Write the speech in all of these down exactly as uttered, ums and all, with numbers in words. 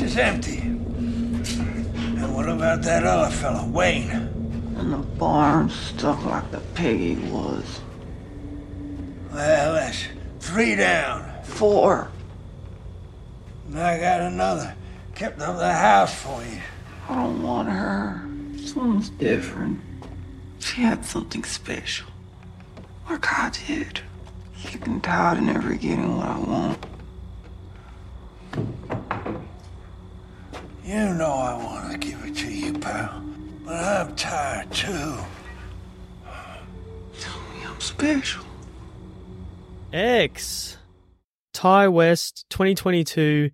place is empty. And what about that other fella, Wayne? In the barn, stuck like the pig he was. Well, that's three down. Four. And I got another. Kept up the house for you. I don't want her. Someone's different. She had something special. Like I did. Sick and tired of never getting what I want. You know I want to give it to you, pal. But I'm tired, too. Tell me I'm special. X. Ty West twenty twenty-two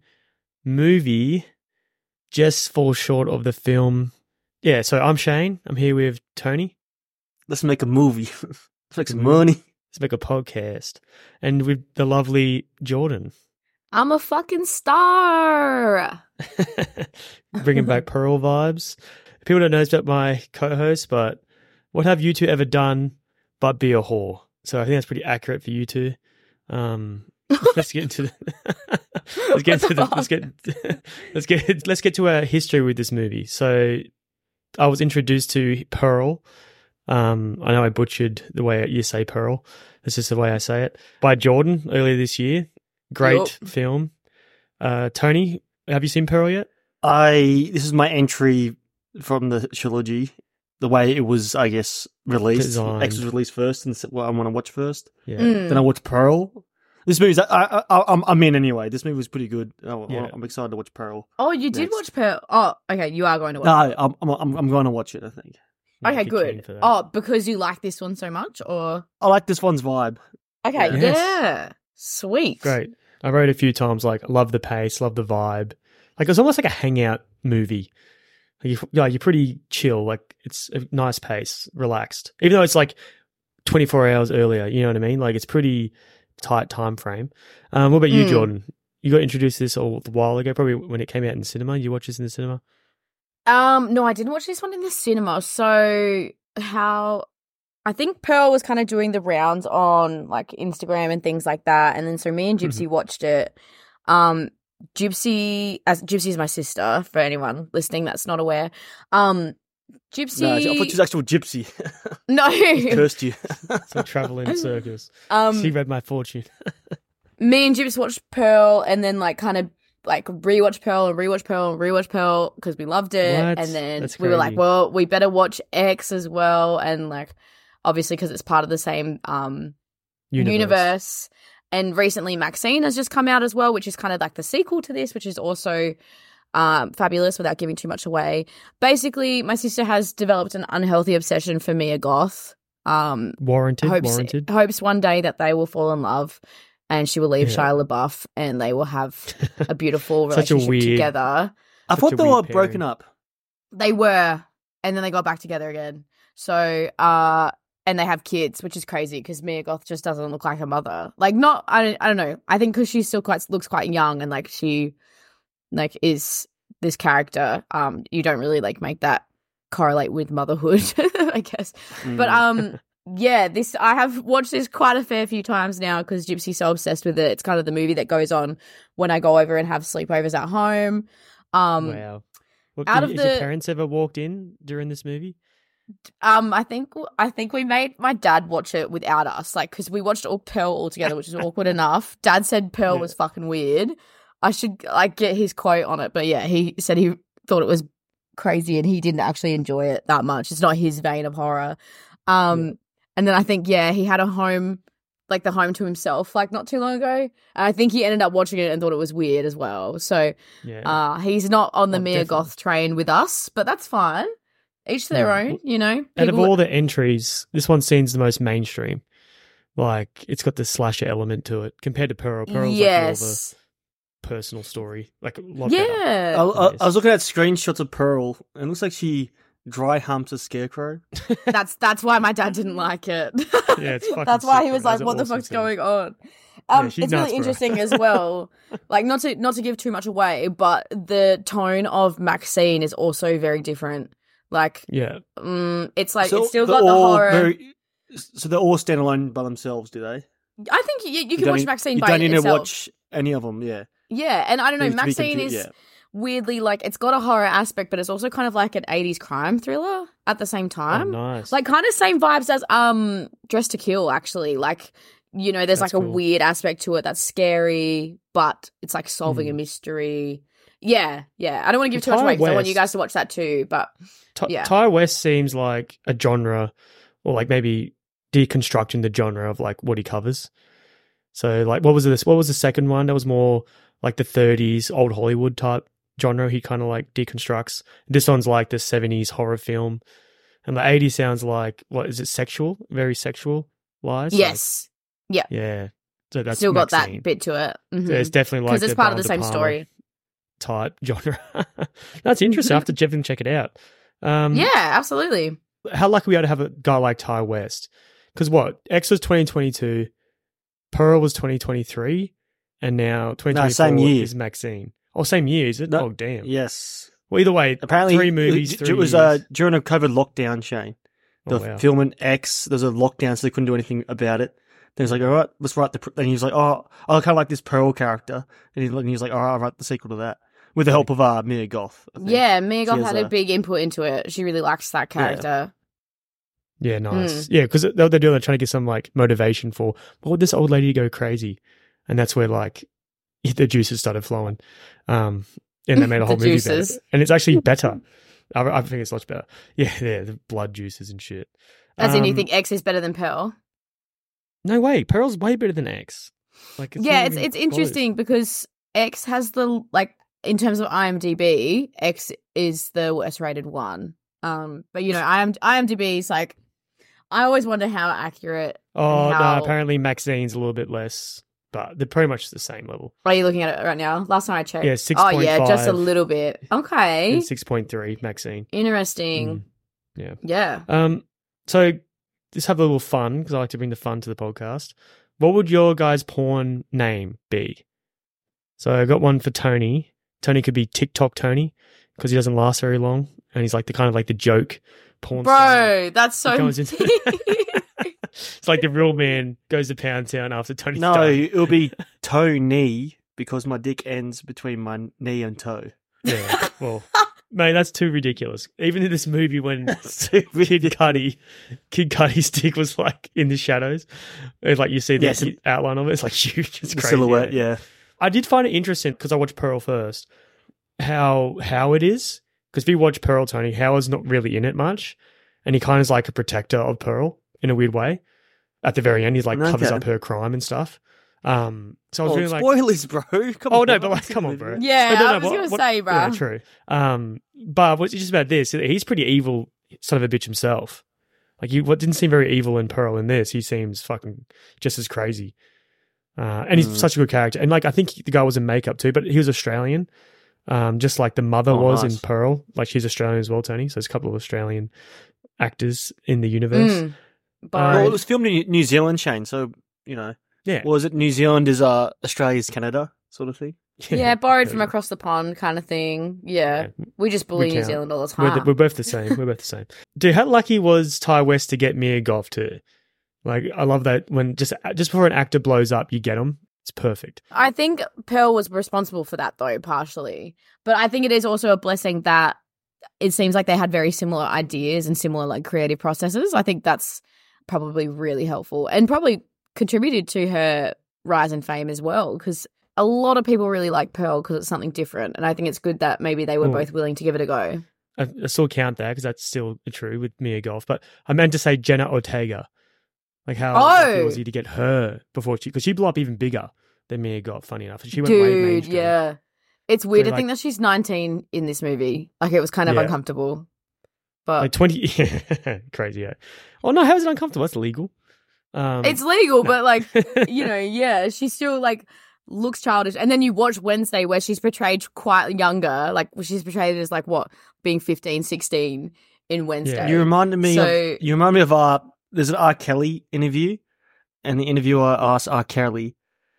movie just falls short of the film. Yeah, so I'm Shane. I'm here with Tony. Let's make a movie. Let's make some money. Let's make a podcast. And with the lovely Jordan. I'm a fucking star. Bringing back Pearl vibes. People don't know about my co-host, but what have you two ever done but be a whore? So I think that's pretty accurate for you two. Um, let's get into the, let's get into the, let's get let's get let's get to our history with this movie. So I was introduced to Pearl. Um, I know I butchered the way you say Pearl. That's just the way I say it. By Jordan earlier this year. Great Yep. film. Uh, Tony, have you seen Pearl yet? I this is my entry from the trilogy. The way it was, I guess, released. Designed. X was released first, and said, well, I want to watch first. Yeah. Mm. Then I watched Pearl. This movie's, I, I, I, I'm, I'm in anyway. This movie was pretty good. I, Yeah. I'm excited to watch Pearl. Oh, you did Next. watch Pearl. Oh, okay. You are going to watch No, it. I'm, I'm, I'm, I'm going to watch it. I think Yeah, Okay, if you're keen good. for that. Oh, because you like this one so much, or I like this one's vibe. okay, Yes. yeah, sweet, Great. I wrote a few times like, love the pace, love the vibe. Like, it's almost like a hangout movie. Like, you, like, you're pretty chill. Like, it's a nice pace, relaxed. Even though it's like twenty-four hours earlier, you know what I mean? Like, it's pretty tight time frame. Um, what about you, Mm. Jordan? You got introduced to this a while ago, probably when it came out in the cinema. Did you watch this in the cinema? Um, no, I didn't watch this one in the cinema. So how I think Pearl was kind of doing the rounds on like Instagram and things like that, and then so me and Gypsy watched it. Um, Gypsy, as Gypsy is my sister. For anyone listening that's not aware, um, Gypsy. No, I thought she was actual gypsy. No, Cursed you. So traveling circus. um, she read my fortune. me and Gypsy watched Pearl, and then like kind of like rewatch Pearl and rewatch Pearl and rewatch Pearl because we loved it, What? and then That's we were like, crazy. well, we better watch X as well, and like obviously because it's part of the same um Universe. universe. And recently Maxine has just come out as well, which is kind of like the sequel to this, which is also um, fabulous without giving too much away. Basically, my sister has developed an unhealthy obsession for Mia Goth. Um, Warranted, hopes, warranted. hopes one day that they will fall in love and she will leave Yeah. Shia LaBeouf and they will have a beautiful Such a relationship weird- together. I Such thought a they weird were pairing. broken up. They were, and then they got back together again. So, uh, and they have kids, which is crazy because Mia Goth just doesn't look like her mother. Like, not, I don't, I don't know. I think because she still quite looks quite young and like she, like, is this character. Um, you don't really like make that correlate with motherhood, I guess. But Mm. um, yeah, this I have watched this quite a fair few times now because Gypsy's so obsessed with it. It's kind of the movie that goes on when I go over and have sleepovers at home. Um, Wow. What, out did, of has your the- parents ever walked in during this movie? Um, I think I think we made my dad watch it without us, like because we watched all Pearl all together, which is awkward enough. Dad said Pearl Yeah. was fucking weird. I should like get his quote on it, but yeah, he said he thought it was crazy and he didn't actually enjoy it that much. It's not his vein of horror. Um, Yeah. and then I think yeah, he had a home, like the home to himself, like not too long ago. And I think he ended up watching it and thought it was weird as well. So Yeah. uh, he's not on the Oh, Mia definitely. Goth train with us, but that's fine. Each to their Yeah. own, you know. Out of People- all the entries, this one seems the most mainstream. Like, it's got the slasher element to it compared to Pearl. Pearl's like more of yes. a personal story. Like, a lot better. Yeah. I, I, Yes. I was looking at screenshots of Pearl, and it looks like she dry humps a scarecrow. That's that's why my dad didn't like it. Yeah, it's fucking That's why sick, he was though. like, That's an "What the awesome fuck's scene. going on?" Um, Yeah, she it's nuts, really bro. interesting as well. Like, not to not to give too much away, but the tone of Maxine is also very different. Like, Yeah. um, it's like So it's still they're got the all horror. very- so they're all standalone by themselves, do they? I think you, you can don't watch need- Maxine You by don't need itself. to watch any of them. Yeah, Yeah, and I don't know, Needs to be Maxine confu- is yeah. weirdly like it's got a horror aspect, but it's also kind of like an eighties crime thriller at the same time. Oh, nice. Like kind of same vibes as um Dress to Kill, actually. Like, you know, there's That's like a cool. weird aspect to it that's scary, but it's like solving Hmm. a mystery. Yeah, yeah. I don't want to give too Well, much away Ty because I want West- you guys to watch that too. But Ty, yeah. Ty West seems like a genre, or like maybe deconstructing the genre of like what he covers. So like, what was this? What was the second one? That was more like the thirties old Hollywood type genre. He kind of like deconstructs. This one's like the seventies horror film, and the eighties sounds like what is it? Sexual, very sexual lies. yes, Like, yeah. So that's still got Maxine. that bit to it. So it's definitely like Because it's part of the Brian same De Palma story. type genre. That's interesting. I have to definitely check it out. Um, Yeah, absolutely. how lucky we are to have a guy like Ty West. Because what? X was twenty twenty-two, Pearl was twenty twenty-three, and now twenty twenty-four same year. is Maxine. Oh, same year, is it? No, oh, damn. Yes. Well, either way, Apparently, three movies, it, three it was years. uh, during a COVID lockdown, Shane. They Oh, were wow. filming X. There was a lockdown, so they couldn't do anything about it. Then he's like, all right, let's write the. Pr-. Then he was like, oh, I kind of like this Pearl character. And he, and he was like, all right, I'll write the sequel to that. With the help of uh, Mia Goth. I think. Yeah, Mia Goth She has had a a- big input into it. She really likes that character. Yeah, nice. Mm. Yeah, because what they're doing, they're trying to get some like motivation for, what would this old lady go crazy? And that's where like the juices started flowing. Um, and they made a whole The movie juices. about it. And it's actually better. I, I think it's much better. Yeah, yeah, the blood juices and shit. As in, you Um, think X is better than Pearl? No way. Pearl's way better than X. Like, Yeah, not it's even it's close. interesting because X has the like in terms of IMDb, X is the worst rated one. Um, but you know, IM, IMDb is like, I always wonder how accurate. Oh, how- no, apparently Maxine's a little bit less, but they're pretty much the same level. Are you looking at it right now? Last time I checked. Yeah, six Oh point yeah, just a five. little bit. Okay, And six point three Maxine. interesting. Mm, yeah. Yeah. Um, so just have a little fun, because I like to bring the fun to the podcast. What would your guys' porn name be? So I got one for Tony. Tony could be TikTok Tony, because he doesn't last very long, and he's like the kind of like the joke porn star. Bro, that's so. He comes into- It's like the real man goes to Pound Town after Tony's No, done. it'll be toe knee because my dick ends between my knee and toe. Yeah, well, mate, that's too ridiculous. Even in this movie, when So Kid Cudi, Kid Cudi's dick was like in the shadows, it's like you see the Yes. outline of it. It's like huge. It's the crazy. silhouette, yeah. I did find it interesting because I watched Pearl first. How how it is, because if you watch Pearl, Tony, Howard's not really in it much, and he kind of is like a protector of Pearl in a weird way. At the very end, he's like covers Okay. up her crime and stuff. Um, so I was Oh, really like, spoilers, bro. Come oh on. no, but like, come on, bro. Yeah, But no, no, I was what- gonna what- say, bro. Yeah, true. Um, but what's just about this? He's pretty evil, son of a bitch himself. Like, you, what didn't seem very evil in Pearl. In this, he seems fucking just as crazy. Uh, and he's Mm. such a good character. And like, I think the guy was in makeup too, but he was Australian. Um, just like the mother Oh, was nice. in Pearl. Like, she's Australian as well, Tony. So there's a couple of Australian actors in the universe. Mm. But Uh, Well, it was filmed in New Zealand, Shane, so, you know. Yeah. Was it New Zealand is uh, Australia's Canada sort of thing? yeah, borrowed There from you go. across the pond kind of thing. Yeah, Yeah. we just bully We New count. Zealand all the We're, time. the, we're both the same. We're both the same. Dude, how lucky was Ty West to get Mia Goth too? Like, I love that when just just before an actor blows up, you get him. It's perfect. I think Pearl was responsible for that, though, partially. But I think it is also a blessing that it seems like they had very similar ideas and similar, like, creative processes. I think that's probably really helpful and probably contributed to her rise in fame as well, because a lot of people really like Pearl because it's something different. And I think it's good that maybe they were Mm. both willing to give it a go. I, I still count that because that's still true with Mia Goth. But I meant to say Jenna Ortega. Like, how lucky Oh! was he to get her before she, because she blew up even bigger than Mia Goth, funny enough. She went way Dude, mainstream. yeah. It's weird So, to think like- that she's nineteen in this movie. Like, it was kind of Yeah. uncomfortable. But Like twenty, crazy, yeah. Oh no, how is it uncomfortable? That's legal. Um, it's legal, no. but like, you know, yeah, she still like looks childish. And then you watch Wednesday where she's portrayed quite younger, like she's portrayed as like what, being fifteen, sixteen in Wednesday. You reminded me So- of you remind me of uh there's an R. Kelly interview, and the interviewer asked R. Kelly,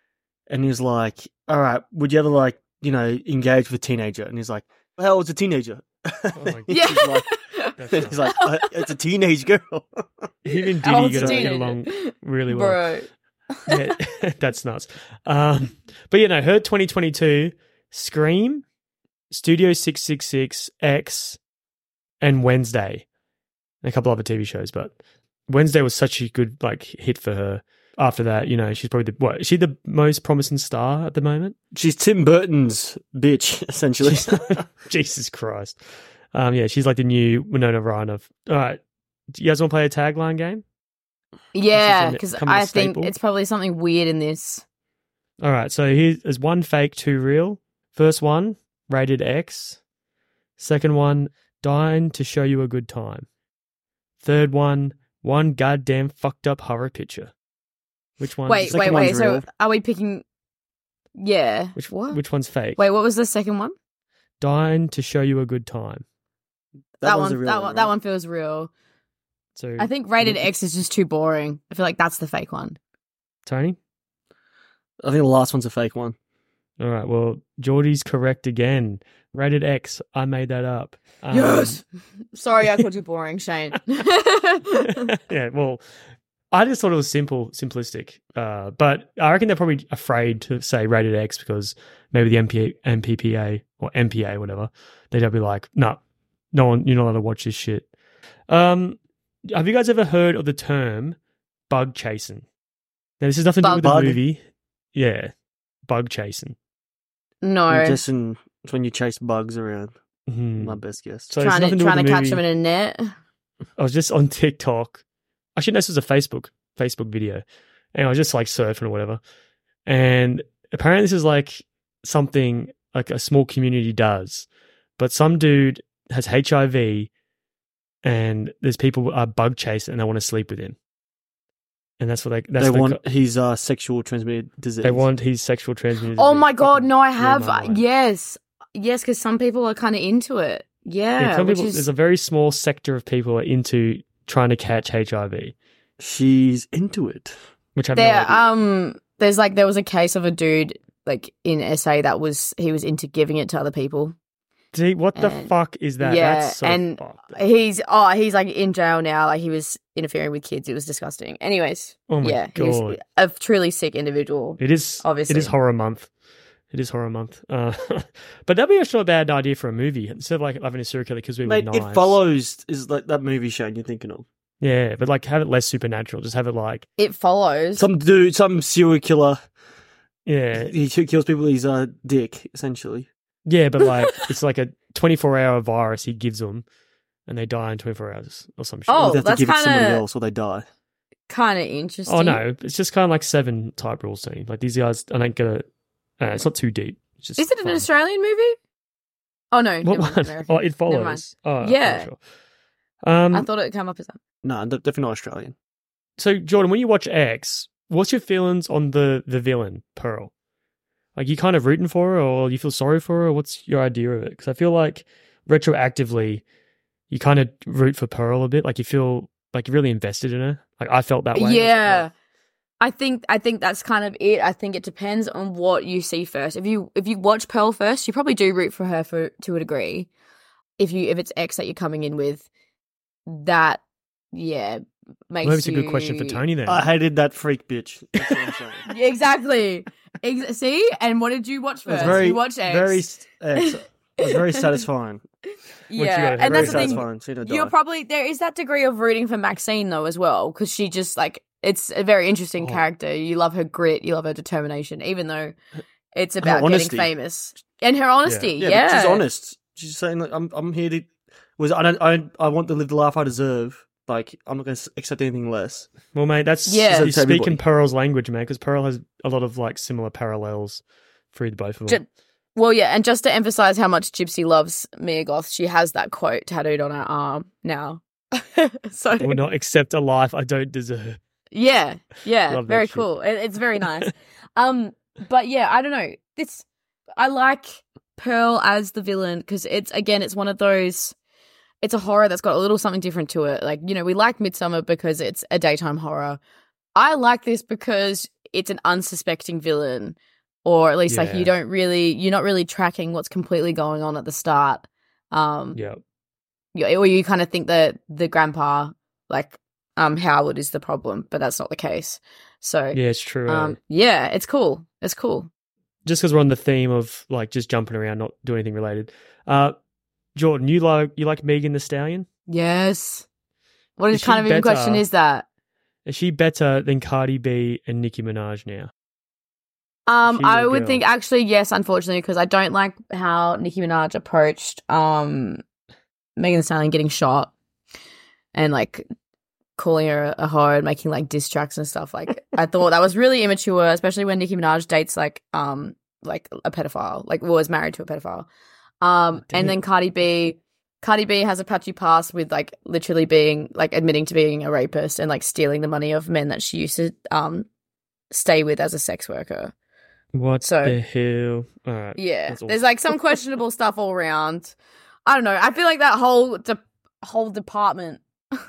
and he was like, "All right, would you ever like you know engage with a teenager?" And he's like, "Well, hell, it's a teenager." Oh my Yeah. he's like, That's and he's like "Uh, "It's a teenage girl." Even How Diddy old's get, the get teenager? along really well. Bro. Yeah, that's nuts. Um, but you know, her twenty twenty-two Scream, Studio six six six, X, and Wednesday, and a couple other T V shows. But Wednesday was such a good like hit for her. After that, you know, she's probably the what? Is she the most promising star at the moment? She's Tim Burton's bitch, essentially. Jesus Christ. Um, yeah, she's like the new Winona Ryder. All right, do you guys want to play a tagline game? Yeah, because Becoming a I think staple? it's probably something weird in this. All right, so here's one fake, two real. First one, rated X. Second one, dying to show you a good time. Third one, one goddamn fucked up horror picture. Which one? Wait, second wait, wait. one's So real. are we picking? Yeah. Which what? Which one's fake? Wait, what was the second one? Dying to show you a good time. That, one's one. a real that one. right? That one feels real. So I think rated X is just too boring. I feel like that's the fake one. Tony. I think the last one's a fake one. All right. Well, Geordie's correct again. Rated X. I made that up. Um, Yes. Sorry, I called you boring, Shane. yeah. Well, I just thought it was simple, simplistic. Uh, but I reckon they're probably afraid to say rated X because maybe the M P A, M P P A or M P A, whatever, they'd be like, no, no one, you're not allowed to watch this shit. Um, have you guys ever heard of the term bug chasing? Now, this has nothing to do with Bug- the movie. Yeah, bug chasing. No. I'm guessing it's when you chase bugs around. Mhm. My best guess. So it's trying to nothing to do trying with to the catch movie. them in a net. I was just on TikTok. Actually, no, this was a Facebook Facebook video, and I was just like surfing or whatever. And apparently, this is like something like a small community does, but some dude has H I V, and there's people who are bug chasing and they want to sleep with him, and that's what they that's they the, want his uh, sexual transmitted disease. they want his sexual transmitted. Oh disease. my god, Fucking no, I blew have. my mind. Yes, yes, because some people are kind of into it. Yeah, Yeah, some which people, is there's a very small sector of people who are into trying to catch H I V, She's into it. which I have no there. idea. Um, there's like there was a case of a dude like in S A that was he was into giving it to other people. Gee, what the and- fuck is that? yeah, That's so and fucked. He's oh he's like in jail now. Like he was interfering with kids. It was disgusting. Anyways, Oh my yeah, he was God. a truly sick individual. It is Obviously. It is horror month. It is horror month. Uh, but that'd be actually not a bad idea for a movie instead of like having a serial killer because we Mate, with It knives. Follows is like that movie Shane you're thinking of. Yeah, but like have it less supernatural. Just have it like It follows. Some dude, some serial killer. yeah, He kills people with his uh, dick, essentially. yeah, but like it's like a twenty-four hour virus he gives them, and they die in twenty-four hours or some shit. Oh, They have to that's give it to somebody kinda- else or they die. Kind of interesting. Oh no, it's just kind of like Seven type rules to me. Like these guys, I don't get it. Uh, it's not too deep. It's just Is it an fun. Australian movie? Oh no, What never mind, one? American. Oh, it Never mind. follows. Oh, I'm Yeah. not sure. Um, I thought it would come up as that. No, de- definitely not Australian. So, Jordan, when you watch X, what's your feelings on the the villain, Pearl? Like, you kind of rooting for her, or you feel sorry for her, or what's your idea of it? Because I feel like retroactively, you kind of root for Pearl a bit. Like, you feel like you're really invested in her. Like, I felt that way. Yeah. I think I think that's kind of it. I think it depends on what you see first. If you if you watch Pearl first, you probably do root for her for to a degree. If you if it's X that you're coming in with, that yeah makes Well, maybe it's a you... good question for Tony then. I hated that freak bitch. That's what I'm saying. Yeah, exactly. Ex- see, and what did you watch It was first? very, you watched X. very, X. It was very satisfying. you yeah, got? and very that's the thing. satisfying. Seeing her die. You're probably there is that degree of rooting for Maxine though as well because she just like it's a very interesting Oh. character. You love her grit, you love her determination, even though it's about getting honesty. famous and her honesty. yeah, Yeah, but she's honest. She's saying like, I'm, I'm here to. Was I don't, I, I want to live the life I deserve. Like, I'm not going to accept anything less. Well, mate, that's Yeah. you're To everybody. speaking Pearl's language, man, because Pearl has a lot of like similar parallels through the both of them. Ju- Well, yeah, and just to emphasize how much Gypsy loves Mia Goth, she has that quote tattooed on her arm now. so I will not accept a life I don't deserve. yeah, yeah, Love that very shit. cool. It, it's very nice. um, but yeah, I don't know. This I like Pearl as the villain because it's again, it's one of those. It's a horror that's got a little something different to it. Like you know, we like Midsummer because it's a daytime horror. I like this because it's an unsuspecting villain. Or at least like Yeah. you don't really you're not really tracking what's completely going on at the start. Um Yeah. you- or you kind of think that the grandpa, like um Howard is the problem, but that's not the case. So Yeah, it's true. eh? um yeah, it's cool. It's cool. just because we're on the theme of like just jumping around, not doing anything related. Uh, Jordan, you like you like Megan Thee Stallion? Yes. What Is kind she of even better? question is that? Is she better than Cardi B and Nicki Minaj now? Um, She I your would girl. think actually yes, unfortunately, because I don't like how Nicki Minaj approached um Megan Thee Stallion getting shot and like calling her a hoe and making like diss tracks and stuff. Like I thought that was really immature, especially when Nicki Minaj dates like um like a pedophile, like was married to a pedophile. Um, Damn. and then Cardi B, Cardi B has a patchy past with like literally being like admitting to being a rapist and like stealing the money of men that she used to um stay with as a sex worker. What So- the hell? All right. Yeah, That's there's awesome. like some questionable stuff all around. I don't know. I feel like that whole de- whole department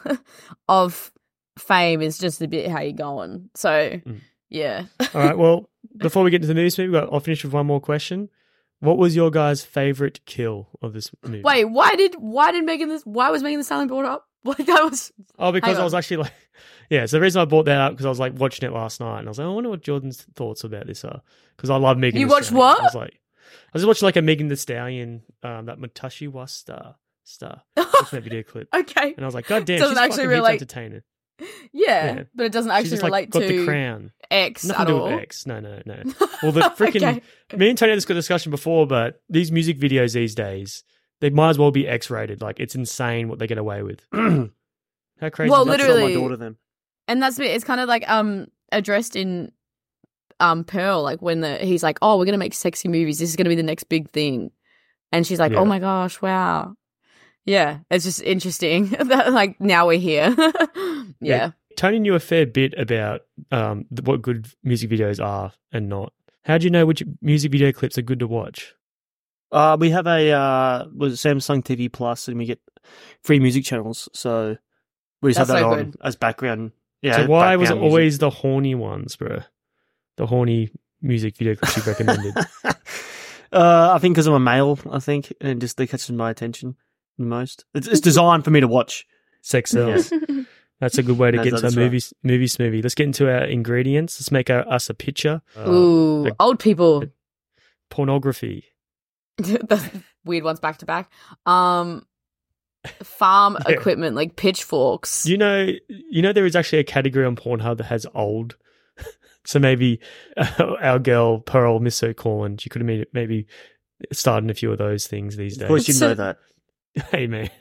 of fame is just a bit how you going. So Mm. yeah. All right. Well, before we get to the news, movie, I'll finish with one more question. What was your guys' favorite kill of this movie? Wait, why did why did Megan this? Why was Megan Thee Stallion brought up? Like that was Oh, because hang I was on. actually like, yeah. So the reason I brought that up because I was like watching it last night, and I was like, I wonder what Jordan's thoughts about this are because I love Megan. You Thee watched Stallion. what? I was like, I was watching like a Megan Thee Stallion, um, that Matashi was star star that video clip, okay. and I was like, God damn, Doesn't she's actually fucking relate- heaps entertaining. Yeah, Yeah. but it doesn't She's actually just like relate got to the crown. X Nothing at to do all. with X. No, no, no. Well, the freaking Okay. me and Tony had this good discussion before, but these music videos these days, they might as well be X-rated. Like it's insane what they get away with. How crazy! Well, is that? That's not my literally- daughter then. And that's it's kind of like um addressed in um Pearl, like when the he's like, oh, we're gonna make sexy movies. This is gonna be the next big thing, and she's like, Yeah. oh my gosh, wow, yeah, it's just interesting that like now we're here. yeah. Tony knew a fair bit about um, th- what good music videos are and not. How do you know which music video clips are good to watch? Uh, we have a uh, was it Samsung T V Plus, and we get free music channels. So we just That's have that so on good. as background. Yeah. so why was it background music. always the horny ones, bro? The horny music video clips you recommended. uh, I think because I'm a male, I think, and just they catch my attention the most. It's, it's designed for me to watch. Sex sells. That's a good way to No, get into that's a right. movie, movie smoothie. Let's get into our ingredients. Let's make our, us a picture. Uh, Ooh, like- old people. pornography. The weird ones back to back. Um, farm Yeah. equipment like pitchforks. You know, you know, there is actually a category on Pornhub that has old. So maybe uh, our girl Pearl, Miss So Calling, she could have maybe, maybe started a few of those things these Of course, days. you know that. Hey man,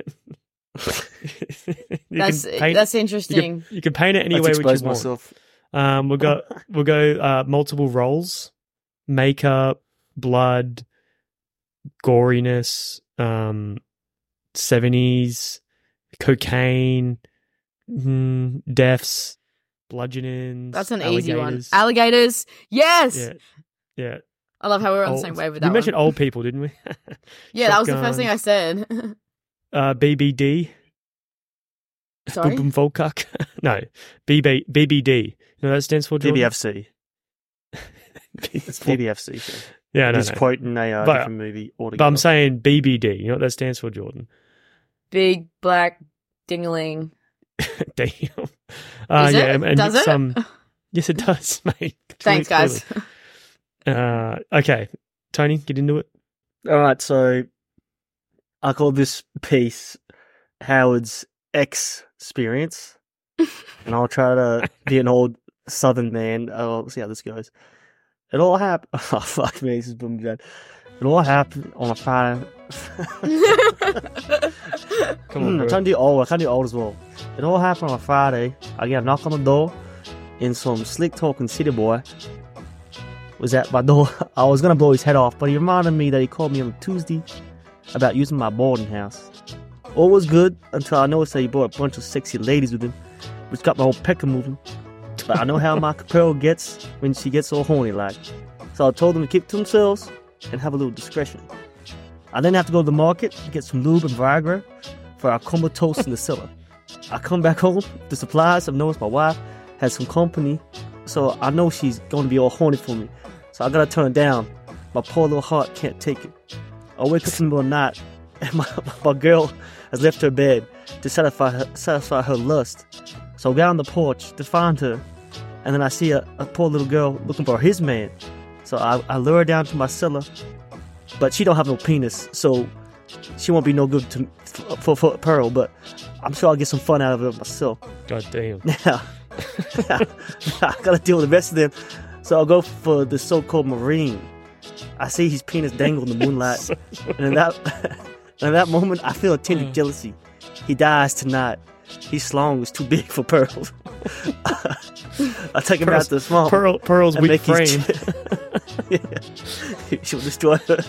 You that's can paint- that's you interesting. can, you can paint it any Let's way which expose you want. myself. Um, we'll go, we'll go uh, multiple roles, makeup, blood, goriness, um, seventies, cocaine, mm, deaths, bludgeonings. That's an easy one. alligators. Alligators. Yes. Yeah, yeah. I love how we're on the Old- same wave with we that mentioned one. old people, didn't we? Yeah, that was the shotgun. first thing I said. uh, B B D. Sorry. Boom boom Volkak. No, B B B B D. You know what that stands for, B Jordan? B F C. It's B B F C. So. Yeah, no, He's no. quoting a uh, But- different movie altogether. But I'm saying B B D. You know what that stands for, Jordan? Big black dingling. Damn. Uh, Is yeah, it? and Does it? some. Yes, it does, mate. Thanks, guys. Clearly. Uh, okay, Tony, get into it. All right, so I call this piece Howard's experience, and I'll try to be an old Southern man. I'll see how this goes. It all happened. Oh fuck me, this is boom Jen. It all happened on a Friday. Come on, Mm, bro. I'm trying to do old. I can't do old as well. It all happened on a Friday. I get a knock on the door, and some slick talking city boy was at my door. I was gonna blow his head off, but he reminded me that he called me on Tuesday about using my boarding house. All was good until I noticed that he brought a bunch of sexy ladies with him, which got my whole pecker moving. But I know how my Pearl gets when she gets all horny like. So I told them to keep to themselves and have a little discretion. I then have to go to the market to get some lube and Viagra for our combo toast in the cellar. I come back home to supplies. I've noticed my wife has some company, so I know she's going to be all horny for me. So I gotta turn it down. My poor little heart can't take it. I wake up in the middle of the night, and my, my girl has left her bed to satisfy her, satisfy her lust. So I go on the porch to find her, and then I see a, a poor little girl looking for his man. So I, I lure her down to my cellar, but she don't have no penis, so she won't be no good to for, for Pearl. But I'm sure I'll get some fun out of it myself. God damn. Now, I gotta deal with the rest of them. So I'll go for the so-called Marine. I see his penis dangle in the moonlight, So and in that, in that moment, I feel a tinge of jealousy. He dies tonight. His schlong was too big for Pearl. I take him out to the swamp. Pearl, Pearl's and weak make his frame. ch- yeah. She'll destroy her.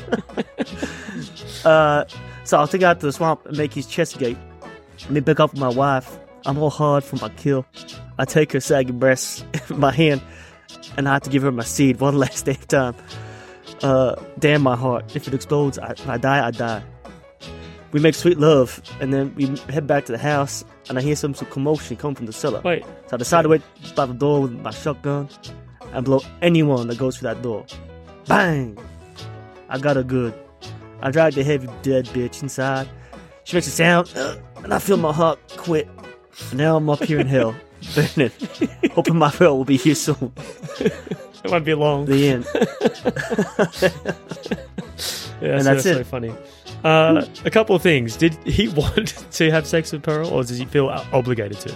uh, so I'll take her out to the swamp and make his chest gate. Let me pick up my wife. I'm all hard for my kill. I take her saggy breasts in my hand, and I have to give her my seed one last damn time. Uh, damn my heart. If it explodes, I, if I die, I die. We make sweet love, and then we head back to the house, and I hear some, some commotion come from the cellar. Wait, So I decide to wait by the door with my shotgun and blow anyone that goes through that door. Bang! I got her good. I drag the heavy dead bitch inside. She makes a sound, uh, and I feel my heart quit. And now I'm up here in hell, burning, hoping my Pearl will be here soon. it won't be long. The end. Yeah, And so that's that's so it. funny. Uh, a couple of things. Did he want to have sex with Pearl, or does he feel obligated to?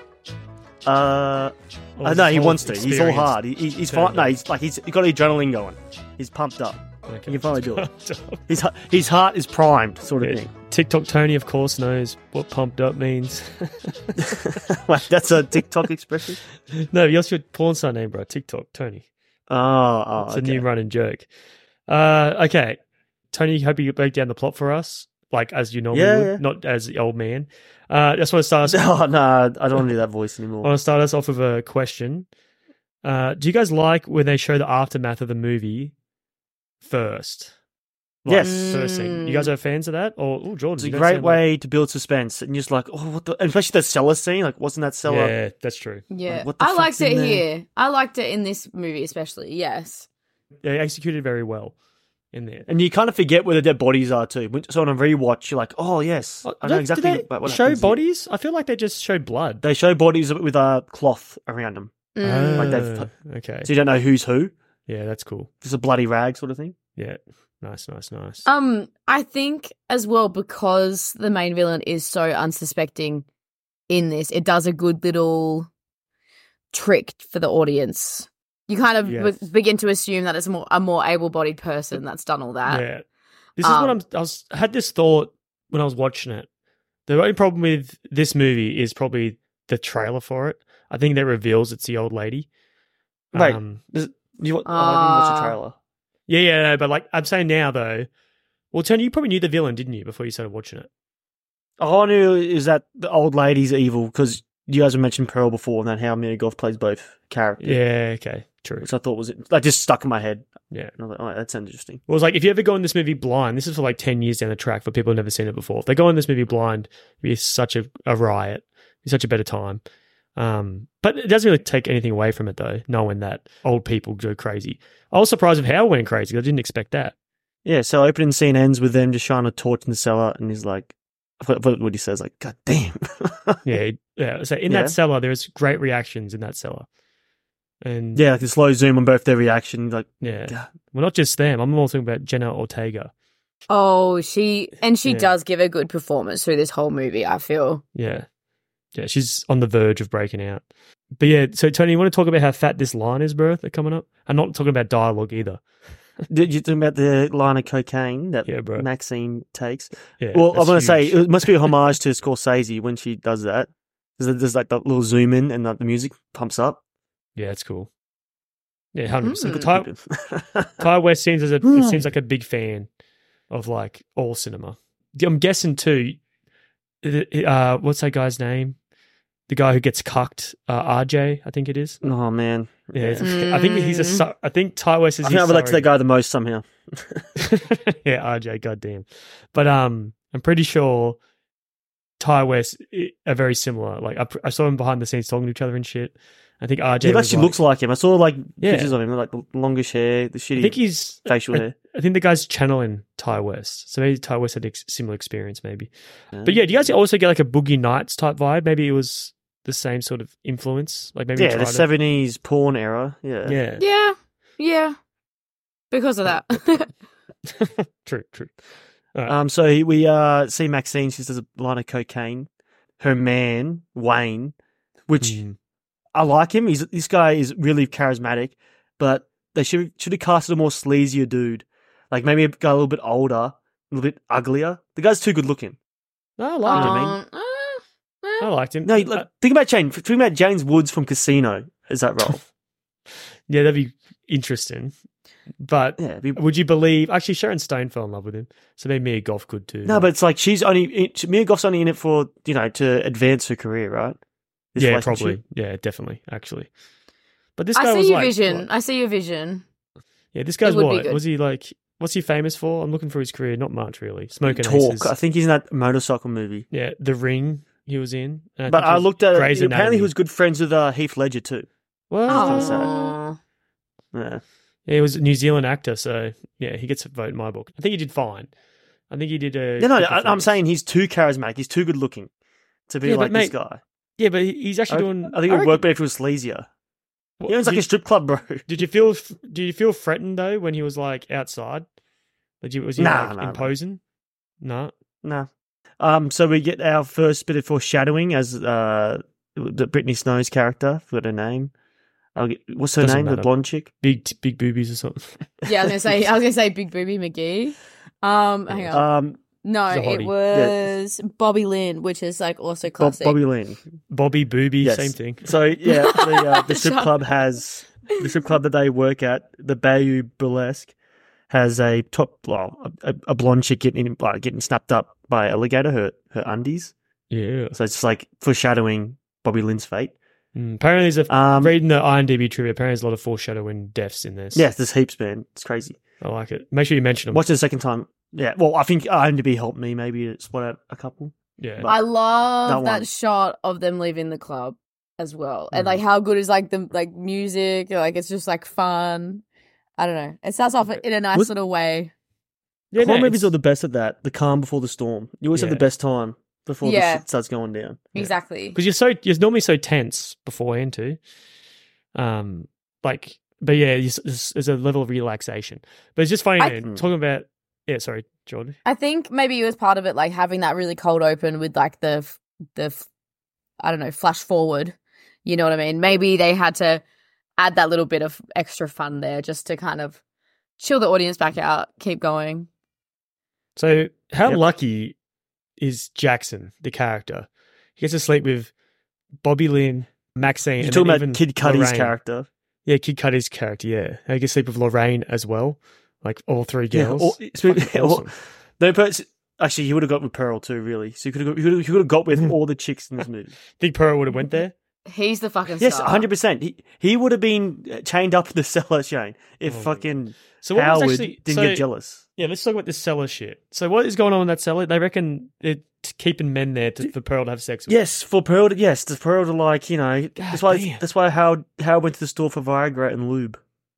Uh, Or uh, is no, this he whole wants to. He's all experience hard. He, he- he's turned fine. No, on? he's like he's, he's got adrenaline going. He's pumped up. Okay. He can finally do it. His hu- his heart is primed, sort of Yeah. thing. TikTok Tony, of course, knows what pumped up means. Wait, that's a TikTok expression. No, what's your porn star name, bro? TikTok Tony. Oh, oh It's okay. a new running joke. Uh, okay, Tony, hope you break down the plot for us, like as you normally Yeah, would, yeah. not as the old man. Uh, just want to start us. Oh no, I don't want to do that voice I anymore. want to start us off with a question. Uh, do you guys like when they show the aftermath of the movie first? Like, Yes. first scene. You guys are fans of that? Or oh, Jordan, It's a you don't great sound like- way to build suspense, and you're just like, oh, what the? And especially that cellar scene. Like, wasn't that cellar? Yeah, that's true. Yeah, Like, what the I fuck's liked it in there? here. I liked it in this movie, especially. Yes. They executed very well in there. And you kind of forget where the dead bodies are too. When- So on a rewatch, you're like, oh yes, I know Did exactly they what, what show happens here. bodies? I feel like they just showed blood. They show bodies with a cloth around them, Mm. like they've Oh, okay. so you don't know who's who. Yeah, that's cool. Just a bloody rag sort of thing. Yeah, nice, nice, nice. Um, I think as well, because the main villain is so unsuspecting in this, it does a good little trick for the audience. You kind of Yes. be- begin to assume that it's more a more able-bodied person that's done all that. Yeah, this is what Um, I'm. I was I had this thought when I was watching it. The only problem with this movie is probably the trailer for it. I think that reveals it's the old lady. Right. Um, Is it- you, oh, I didn't watch Ah. the trailer. yeah, yeah, no, but like I'm saying now though. Well, Tony, you probably knew the villain, didn't you, before you started watching it? All I knew is that the old lady's evil because you guys have mentioned Pearl before, and that how Mia Goth plays both characters, Yeah, okay, true. which I thought was like just stuck in my head. Yeah. And I was like, oh, that sounds interesting. Well, it was like if you ever go in this movie blind, this is for like ten years down the track for people who've never seen it before. If they go in this movie blind, it'd be such a, a riot. It'd be such a better time. Um, but it doesn't really take anything away from it though, knowing that old people go crazy. I was surprised with how it went crazy. I didn't expect that. Yeah, so opening scene ends with them just shining a torch in the cellar, and he's like, I forgot what he says, like, God damn. Yeah, yeah. So in Yeah. that cellar, there's great reactions in that cellar. And Yeah, like a slow zoom on both their reaction. Like, yeah. God. Well, not just them. I'm also talking about Jenna Ortega. Oh, she and she Yeah. does give a good performance through this whole movie, I feel. Yeah. Yeah, she's on the verge of breaking out. But yeah, so Tony, you want to talk about how fat this line is, bro, that's coming up? I'm not talking about dialogue either. did you talk about the line of cocaine that Yeah, bro. Maxine takes? Yeah, Well, I'm that's going to say, huge. it must be a homage to Scorsese when she does that. There's, there's like that little zoom in and like, the music pumps up. Yeah, it's cool. Yeah, hundred percent. Mm. Ty, Ty West seems as a it seems like a big fan of like all cinema. I'm guessing too. Uh, what's that guy's name? The guy who gets cucked, uh, R J, I think it is. Oh, man. Yeah, I think he's a. su- I think Ty West is. I think I his relate to that surrogate. guy the most somehow. Yeah, R J, goddamn. But um, I'm pretty sure Ty West i- are very similar. Like I, I saw him behind the scenes talking to each other and shit. I think R J He was actually like- looks like him. I saw like Yeah. pictures of him, like the longish hair, the shitty I think he's facial I, hair. I think the guy's channeling Ty West, so maybe Ty West had a ex- similar experience, maybe. Yeah. But yeah, do you guys also get like a Boogie Nights type vibe? Maybe it was the same sort of influence. Like maybe he Yeah, the tried it. seventies porn era. Yeah. Yeah, Yeah. Yeah. Because of that. True, true. All right. Um, so he- we uh see Maxine. She does a line of cocaine. Her man Wayne, which Mm. I like him. He's this guy is really charismatic, but they should should have casted a more sleazier dude, like maybe a guy a little bit older, a little bit uglier. The guy's too good looking. No, I liked him. I mean? Um, uh, I liked him. No, Uh, like, think about Jane. Think about James Woods from Casino as that role. yeah, that'd be interesting. But Yeah, it'd be- would you believe? Actually, Sharon Stone fell in love with him, so maybe Mia Goth could too. no, but it's like she's only Mia Goth's only in it for you know to advance her career, right? This yeah, relationship. probably. Yeah, definitely. Actually, but this I guy see was your like, vision. what? I see your vision. Yeah, this guy's would be what? good. Was he like? What's he famous for? I'm looking for his career. Not much, really. Smoking Talk. Aces. I think he's in that motorcycle movie. Yeah, The Ring. He was in. And But think he I was looked at Grey's it. Apparently, Anatomy. he was good friends with uh, Heath Ledger too. Well, kinda sad. Aw. Yeah. yeah, he was a New Zealand actor, so yeah, he gets a vote in my book. I think he did fine. I think he did a. No, no, good I, I'm performance. saying he's too charismatic. He's too good looking to be Yeah, but like this mate, guy. Yeah, but he- he's I, actually doing. I think it would work better if he was sleazier. What- He owns like did, a strip club, bro. did you feel? Did you feel threatened though when he was like outside? Did you, was he Nah, like, nah, imposing? No. No. Um. So we get our first bit of foreshadowing as uh the Brittany Snow's character. Forgot her name. I'll get, what's her Doesn't name? The matter. blonde chick. Big big boobies or something. Yeah, I was gonna say. I was gonna say Big Booby McGee. Um, hang on. Um. No, She's a it hottie. was Bobby Lynn, which is like also Bob, classic. Bobby Lynn. Bobby Booby, Yes. same thing. So yeah, the uh, the strip Shut club has the strip club that they work at, the Bayou Burlesque, has a top well, a, a blonde chick getting like, getting snapped up by alligator, her her undies. Yeah. So it's just like foreshadowing Bobby Lynn's fate. Mm, apparently, there's a Um, reading the IMDb trivia. Apparently, there's a lot of foreshadowing deaths in this. Yes, there's heaps, man. It's crazy. I like it. Make sure you mention them. Watch it the second time. Yeah, well, I think IMDb helped me maybe to spot out a couple. Yeah. But- I love That that, one. shot of them leaving the club as well, and Mm. like how good is like the like music, like it's just like fun. I don't know. It starts off in a nice Was- little way. yeah, Horror no, movies it's- are the best at that. The calm before the storm. You always have Yeah. the best time before Yeah. the shit starts going down. Yeah. Exactly. because you're so you're normally so tense beforehand too. Um, like, but yeah, you- there's, there's a level of relaxation. But it's just funny I- man, talking about. Yeah, sorry, Jordan. I think maybe it was part of it, like having that really cold open with like the f- the f- I don't know flash forward. You know what I mean? Maybe they had to add that little bit of extra fun there just to kind of chill the audience back out, keep going. So, how Yep. lucky is Jackson, the character? He gets to sleep with Bobby Lynn, Maxine. You're and talking then about even Kid Cudi's Lorraine. character. Yeah, Kid Cudi's character. Yeah, he gets to sleep with Lorraine as well, like all three Yeah, girls. or- Fucking or- awesome. No, but actually, he would have got with Pearl too. Really, so he could have. He would have got with all the chicks in this movie. Think Pearl would have went there? He's the fucking Yes, star. hundred percent. He he would have been chained up in the cellar, Shane, if Oh my fucking So what Howard was actually didn't so, get jealous. Yeah, let's talk about this cellar shit. So what is going on in that cellar? They reckon they're t- keeping men there to, for Pearl to have sex with. Yes, for Pearl. To, yes, to Pearl to like you know. that's why. damn. That's why Howard Howard went to the store for Viagra and lube.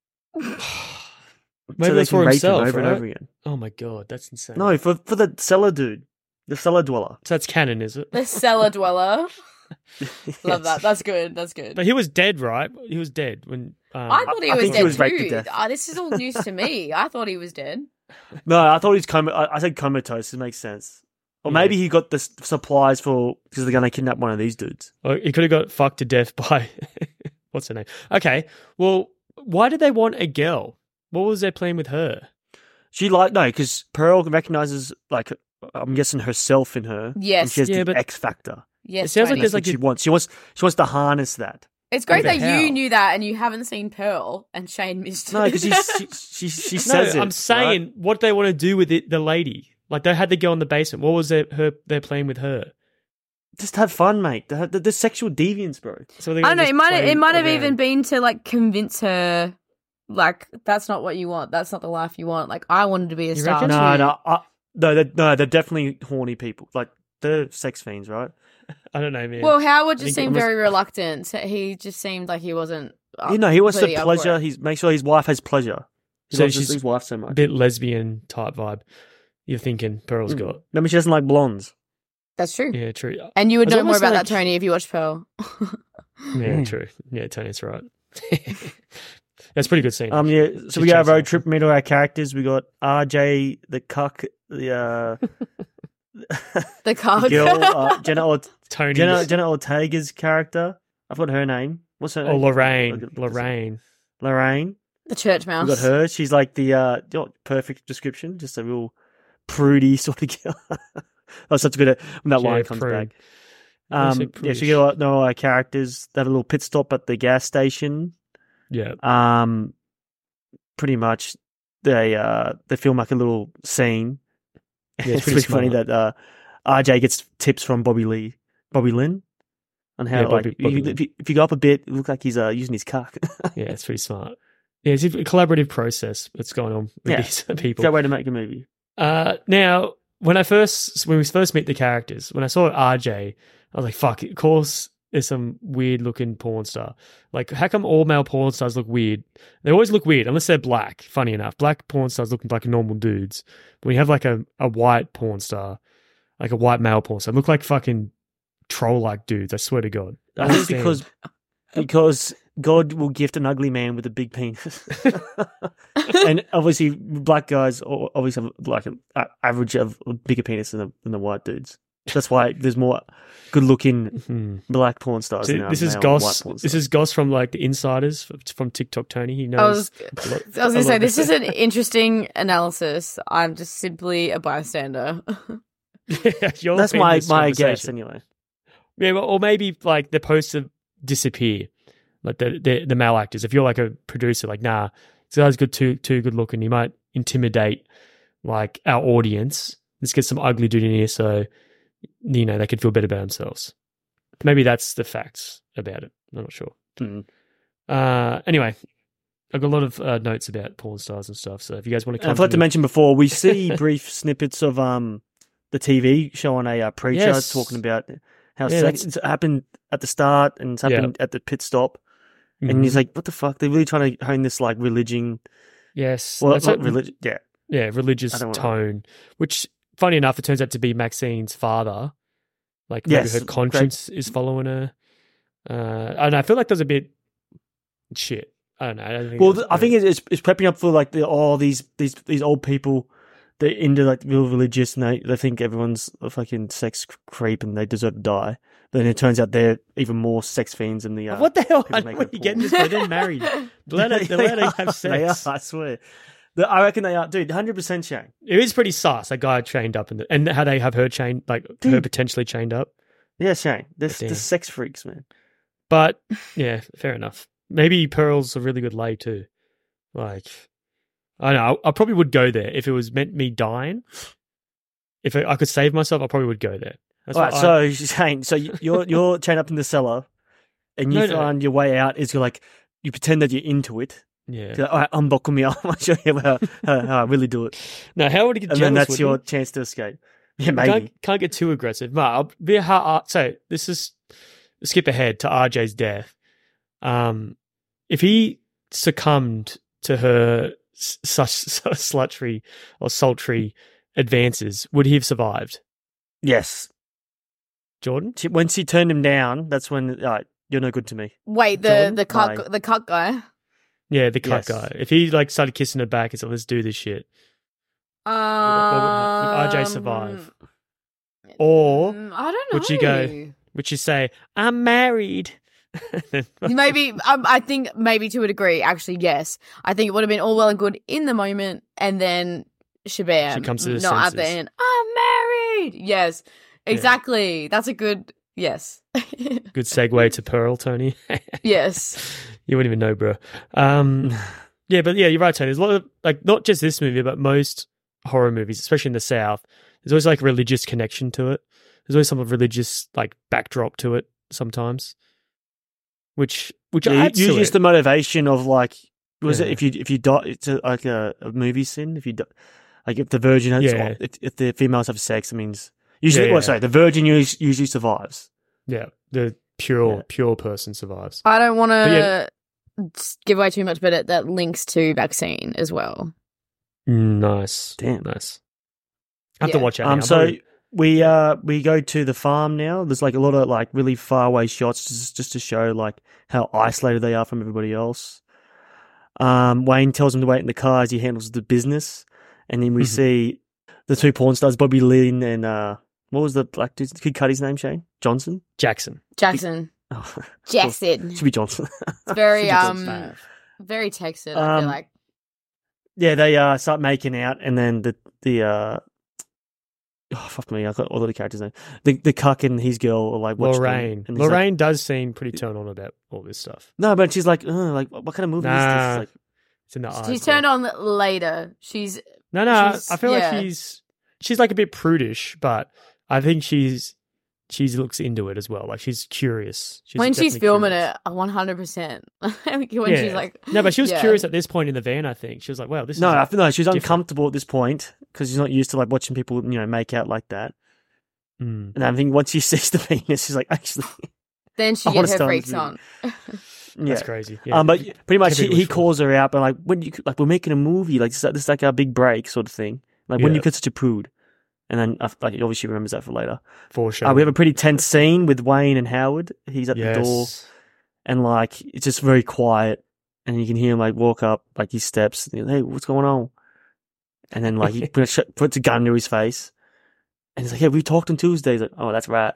Maybe they that's can for rape him himself, over right? and over again. Oh my god, that's insane. No, for for the cellar dude, the cellar dweller. So that's canon, is it? The cellar dweller. Love Yes. that. That's good. That's good. But he was dead, right? He was dead when. Um, I thought he I was think dead he was raped to too. death. Ah, this is all news to me. I thought he was dead. No, I thought he's coma. I, I said comatose. It makes sense. Or Yeah. maybe he got the s- supplies for because they're going to kidnap one of these dudes. Or he could have got fucked to death by what's her name? Okay, well, why did they want a girl? What was their plan with her? She like no, because Pearl recognizes like I'm guessing herself in her. Yes. and she has Yeah, the but- X factor. Yes, It sounds like Tony. there's That's like what she a- wants. She wants. She wants to harness that. It's great Okay, that how? you knew that and you haven't seen Pearl and Shane missed No, it. because she, she she she No, says it. I'm saying right? what they want to do with it, the lady. Like they had the girl in the basement. What was their her their plan with her? Just have fun, mate. The, the, the sexual deviance, bro. So they I don't know. It might it might have around. even been to like convince her, like that's not what you want. That's not the life you want. Like I wanted to be a You star reckon? too. No, no, I, no, they're, no. They're definitely horny people. Like they're sex fiends, right? I don't know, man. Well, Howard I just think seemed almost- very reluctant. He just seemed like he wasn't. up- you know, he wants to completely up for pleasure. it. He's make sure his wife has pleasure. He So loves his, she's his wife so a much. bit lesbian type vibe. You're thinking Pearl's Mm. got. I mean, she doesn't like blondes. That's true. Yeah, true. And you would It's know more almost about like- that, Tony, if you watched Pearl. Yeah, Mm. true. Yeah, Tony's right. That's a pretty good scene. Um, yeah. So Just we got a chase road after. trip. Meet all our characters. We got R J the cuck, the uh, The card. girl, uh, Jenna, Ort- Tony. Jenna Jenna Ortega's character. I've got her name. What's her Oh, name? Lorraine. Lorraine. Lorraine. The church We mouse. got her. She's like the uh, you know, perfect description. Just a real prudy sort of girl. That was such a good. When that Yeah, line comes prude. back. I Um, say yeah, prudish. she got know our characters. They have a little pit stop at the gas station. Yeah. Um, pretty much they uh they film like a little scene. Yeah, it's it's pretty pretty funny smart. that uh, R J gets tips from Bobby Lee, Bobby Lynn, on how Yeah, Bobby- like Bobby you, Lynn. if, you, if you go up a bit, it looks like he's uh using his cock. Yeah, it's pretty smart. Yeah, it's a collaborative process that's going on with Yeah. these people. Great way to make a movie. Uh, now, when I first, when we first meet the characters, when I saw R J, I was like, fuck, of course there's some weird looking porn star. Like, how come all male porn stars look weird? They always look weird, unless they're black, funny enough. Black porn stars look like normal dudes. When you have like a, a white porn star, like a white male porn star, look like fucking troll-like dudes, I swear to God. I think because because God will gift an ugly man with a big penis, and obviously black guys o- obviously have like an a- average of a bigger penis than the, than the white dudes. That's why there's more good-looking Hmm. black porn stars. So than this uh, is male Goss. white porn This stars. is Goss from like the Insiders f- from TikTok. Tony, he knows. I was, a lot- I was a gonna say lot this of- is an interesting analysis. I'm just simply a bystander. Yeah, you're That's in my this my guess conversation. anyway. Yeah, well, or maybe like they're supposed to disappear, like the, the the male actors. If you're like a producer, like nah, this guy's good, too too good looking. You might intimidate like our audience. Let's get some ugly dude in here, so you know they can feel better about themselves. Maybe that's the facts about it. I'm not sure. Mm. Uh, anyway, I've got a lot of uh, notes about porn stars and stuff. So if you guys want to And I come, forgot to me- mention before, we see brief snippets of um the T V show on a uh, preacher Yes. talking about how Yeah, sex that's- it's happened at the start and it's happened at the pit stop. Mhm. And he's like, "What the fuck? They're really trying to hone this like religion. yes, Well, that's not what- religion. Yeah, yeah, religious I don't wanna- tone, which, funny enough, it turns out to be Maxine's father. Like, maybe Yes, her great. conscience is following her. Uh, I don't know. I feel like there's a bit shit. I don't know. I, don't think Well, it was th- I think very- it's, it's prepping up for like the all these these these old people. They're into like real religious and they, they think everyone's a fucking sex creep and they deserve to die. But then it turns out they're even more sex fiends than the. Uh, what the hell? people I making Where are you porn. getting this? But they're married. Let her, They let her are. have They sex. are, I swear. The- I reckon they are, dude. Hundred percent, Shane. It is pretty sus. A guy chained up, in the, and how they have her chained, like her Dude. potentially chained up. Yeah, Shane. They're, Damn. they're sex freaks, man. But yeah, fair enough. Maybe Pearl's a really good lay too. Like, I don't know. I, I probably would go there if it was meant me dying. If I, I could save myself, I probably would go there. That's All right, what so Shane, so you- you're you're chained up in the cellar, and you No, no. find your way out is you're like you pretend that you're into it. I, yeah. You're like, all right, unbuckle me. I'll show you how, how, how I really do it, Now, how would he get and jealous? then that's would your he? chance to escape. Yeah, Can't, maybe. can't get too aggressive. But I'll be a hard. So this is skip ahead to R J's death. Um, if he succumbed to her s- such slutry or sultry advances, would he have survived? Yes. Jordan? She, when she turned him down, that's when all right, you're no good to me. Wait, the Jordan? the Bye. cuck the cuck guy. Yeah, the cut Yes. guy. If he like started kissing her back and said, "Let's do this shit," Um, would R J survive? Or mm, I don't know. would you go- would you say, "I'm married"? Maybe um, I think maybe to a degree, actually, yes. I think it would have been all well and good in the moment, and then shabam, She comes to the not at the senses. end. I'm married. Yes, exactly. That's a good yes, Good segue to Pearl, Tony. yes. You wouldn't even know, bro. Um, yeah, but yeah, you're right, Tony. There's a lot of like not just this movie, but most horror movies, especially in the South. There's always like religious connection to it. There's always some religious like backdrop to it sometimes, which which Yeah, adds to usually it's it. the motivation of like, was Yeah. it if you if you die, it's a, like a, a movie sin. If you die, like if the virgin has, Yeah. if, if the females have sex, it means usually. Yeah, Well, yeah. sorry, the virgin usually, usually survives. Yeah, the pure Yeah. pure person survives. I don't want But to give away too much, but it, that links to vaccine as well. Nice, Damn. nice. I have to Yeah. watch out. Um, now. so Probably- we uh we go to the farm now. There's like a lot of like really far away shots just just to show like how isolated they are from everybody else. Um, Wayne tells him to wait in the car as he handles the business, and then we Mhm. see the two porn stars, Bobby Lynn and uh, what was the black dude? Could cut his name, Shane Johnson. Jackson. Jackson. Oh, Jackson. should be Johnson. It's very Should be Johnson. um very Texan, I Um, feel like. Yeah, they uh, start making out, and then the the uh, oh fuck me, I got all of the characters' names. The the cuck and his girl are like watching them, Lorraine. and he's like, Lorraine does seem pretty turned on about all this stuff. no, but she's like, uh, like what kind of movie Nah. is this? Like, It's in the eyes. She's bro. turned on later. She's No, no. she's- I feel yeah. like she's she's like a bit prudish, but I think she's she looks into it as well. Like she's curious. She's when she's definitely filming curious. it, one hundred percent. When Yeah. she's like, no, but she was yeah. curious at this point in the van. I think she was like, "Wow, this no, is I feel no, she's different. uncomfortable at this point because she's not used to like watching people, you know, make out like that. Mm. And I think once she sees the penis, she's like, actually, then she I wanna gets her start freaks this on. yeah. That's crazy." Yeah. Um, but pretty much he, Typical he short. calls her out, but like when you like we're making a movie, like this, this is like our big break sort of thing. Like when Yeah. you get such a prude, and then uh, like he obviously remembers that for later. for sure. Uh, we have a pretty tense scene with Wayne and Howard. He's at yes. the door, and like it's just very quiet, and you can hear him like walk up, like he steps, and he's, hey, what's going on? And then like he puts, puts a gun to his face, and he's like, yeah, we talked on Tuesday. He's like, oh, that's right.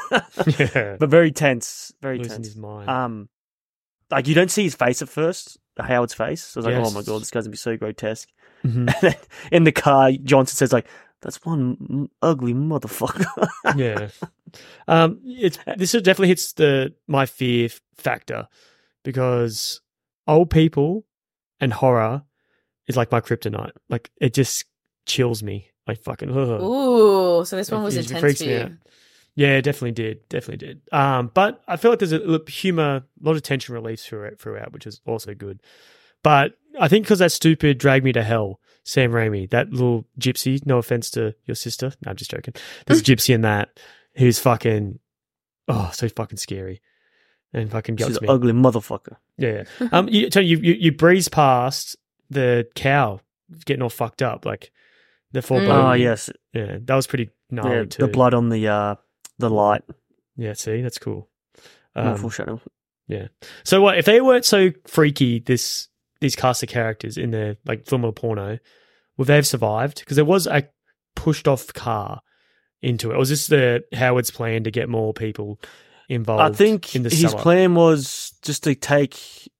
Yeah. But very tense, very Losing tense. his mind. Um, like you don't see his face at first, Howard's face. So I was like, Yes. oh my god, this guy's gonna be so grotesque. Mhm. And then in the car, Johnson says like, that's one m- ugly motherfucker. Yeah. Um, it's this definitely hits the my fear f- factor because old people and horror is like my kryptonite. Like it just chills me. Like fucking. Ugh. Ooh, so this one was It intense freaks for me you. out. Yeah, definitely did, definitely did. Um, but I feel like there's a little humor, a lot of tension relief throughout, throughout, which is also good. But I think because that stupid Drag Me to Hell, Sam Raimi, that little gypsy. No offense to your sister, no, I'm just joking. There's a gypsy in that who's fucking, oh, so fucking scary, and fucking She's guts an me. ugly motherfucker. Yeah. Um, you, Tony, you, you you breeze past the cow getting all fucked up, like the full Mm. blown. Oh yes, Yeah, that was pretty gnarly yeah, too. the blood on the uh the light. Yeah, see, that's cool. Um, Um, foreshadow. yeah. So what if they weren't so freaky? This these cast of characters in their like film or porno, would they have survived? Because there was a pushed off car into it. Or was this the Howard's plan to get more people involved? I think in the his cellar? plan was just to take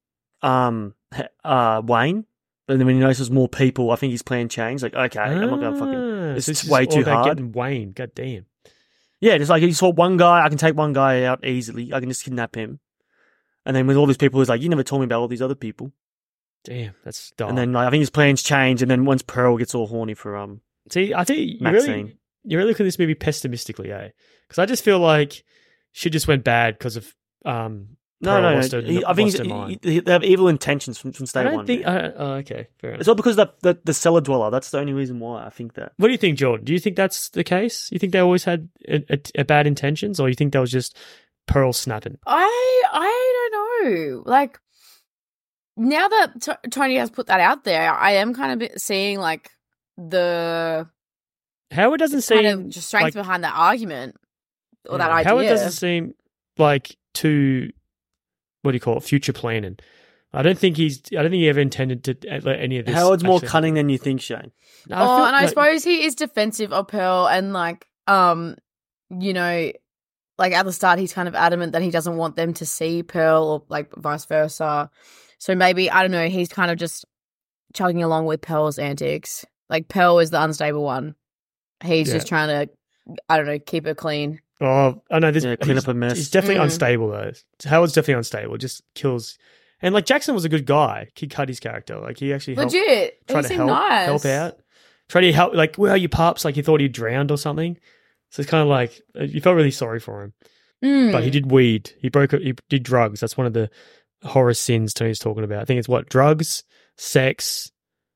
um h- uh Wayne, but then when he notices more people, I think his plan changed. Like, okay, I'm not gonna fucking. Ah, It's so just this is way all too about hard. Getting Wayne, god damn. Yeah, just like he saw one guy, I can take one guy out easily. I can just kidnap him. And then with all these people, he's like, you never told me about all these other people. Damn, that's dark. And then like, I think his plans change. And then once Pearl gets all horny for um, See, I think you Maxine. really, you really look at this movie pessimistically, eh? Because I just feel like she just went bad because of um. no, Pearl no, lost no. her- He, I think lost he's, her mind. he, he- they have evil intentions from from I state don't one. think. man. Uh, oh, okay, fair enough. It's all because of the, the the cellar dweller. That's the only reason why I think that. What do you think, Jordan? Do you think that's the case? You think they always had a, a, a bad intentions, or you think that was just Pearl snapping? I I don't know. Like now that T- Tony has put that out there, I am kind of bit seeing like the Howard doesn't kind seem of just strength like- behind that argument or that Yeah, idea. Howard doesn't seem like too. What do you call it? Future planning. I don't think he's. I don't think he ever intended to uh, let any of this. Howard's more actually- cunning than you think, Shane. No, I oh, feel and I like- suppose he is defensive of Pearl, and like, um, you know, like at the start, he's kind of adamant that he doesn't want them to see Pearl, or like vice versa. So maybe I don't know. He's kind of just chugging along with Pearl's antics. Like Pearl is the unstable one. He's Yeah. just trying to, I don't know, keep her clean. Oh, I know this. Yeah, clean he's- up a mess. He's definitely Mm. unstable though. Howard's definitely unstable. Just kills. And like Jackson was a good guy. He cut his character. Like he actually helped, Legit, he tried to seemed help nice. help out. Tried to help. Like, where are you, pups? Like he thought he drowned or something. So it's kind of like you felt really sorry for him. Mm. But he did weed. He broke. He did drugs. That's one of the horror sins Tony's talking about. I think it's what drugs, sex,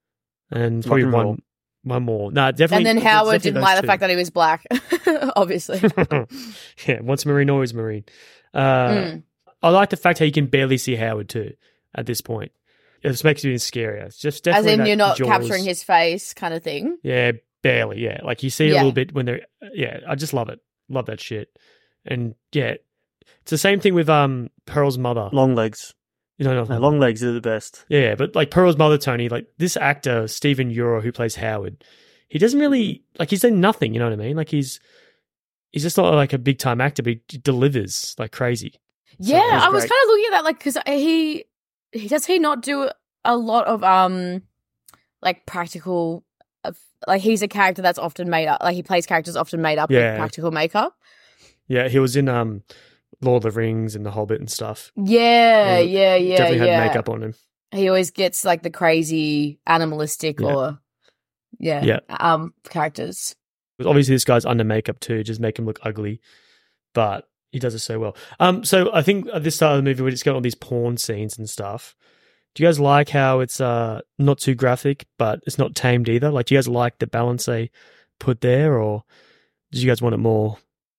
and probably and one roll. one more. No, definitely. And then it's Howard definitely didn't like those the fact that he was black, obviously. two. Yeah, once Marine, always Marine. Uh, Mm. I like the fact how you can barely see Howard too at this point. It just makes it even scarier. It's just As definitely in, that you're not Jaws- capturing his face, kind of thing. Yeah, barely. Yeah, like you see a Yeah. little bit when they're. Yeah, I just love it. Love that shit. And yeah, it's the same thing with um Pearl's mother. Long legs. You know, No, long legs are the best. yeah, but like Pearl's mother, Tony, like this actor, Stephen Ure, who plays Howard, he doesn't really, like he's done nothing, you know what I mean? Like he's, he's just not like a big time actor, but he delivers like crazy. Yeah, it was I was great. kind of looking at that, like, because he, he does he not do a lot of um, like practical, uh, like he's a character that's often made up, like he plays characters often made up Yeah. with practical makeup. Yeah, he was in um, Lord of the Rings and The Hobbit and stuff. Yeah, Yeah, yeah, yeah, Definitely yeah. had makeup on him. He always gets like the crazy animalistic Yeah. or yeah, Yeah. um characters. Because obviously this guy's under makeup too, just make him look ugly, but he does it so well. Um, so I think at this start of the movie we're just getting all these porn scenes and stuff. Do you guys like how it's uh not too graphic, but it's not tamed either? Like, do you guys like the balance they put there, or do you guys want it more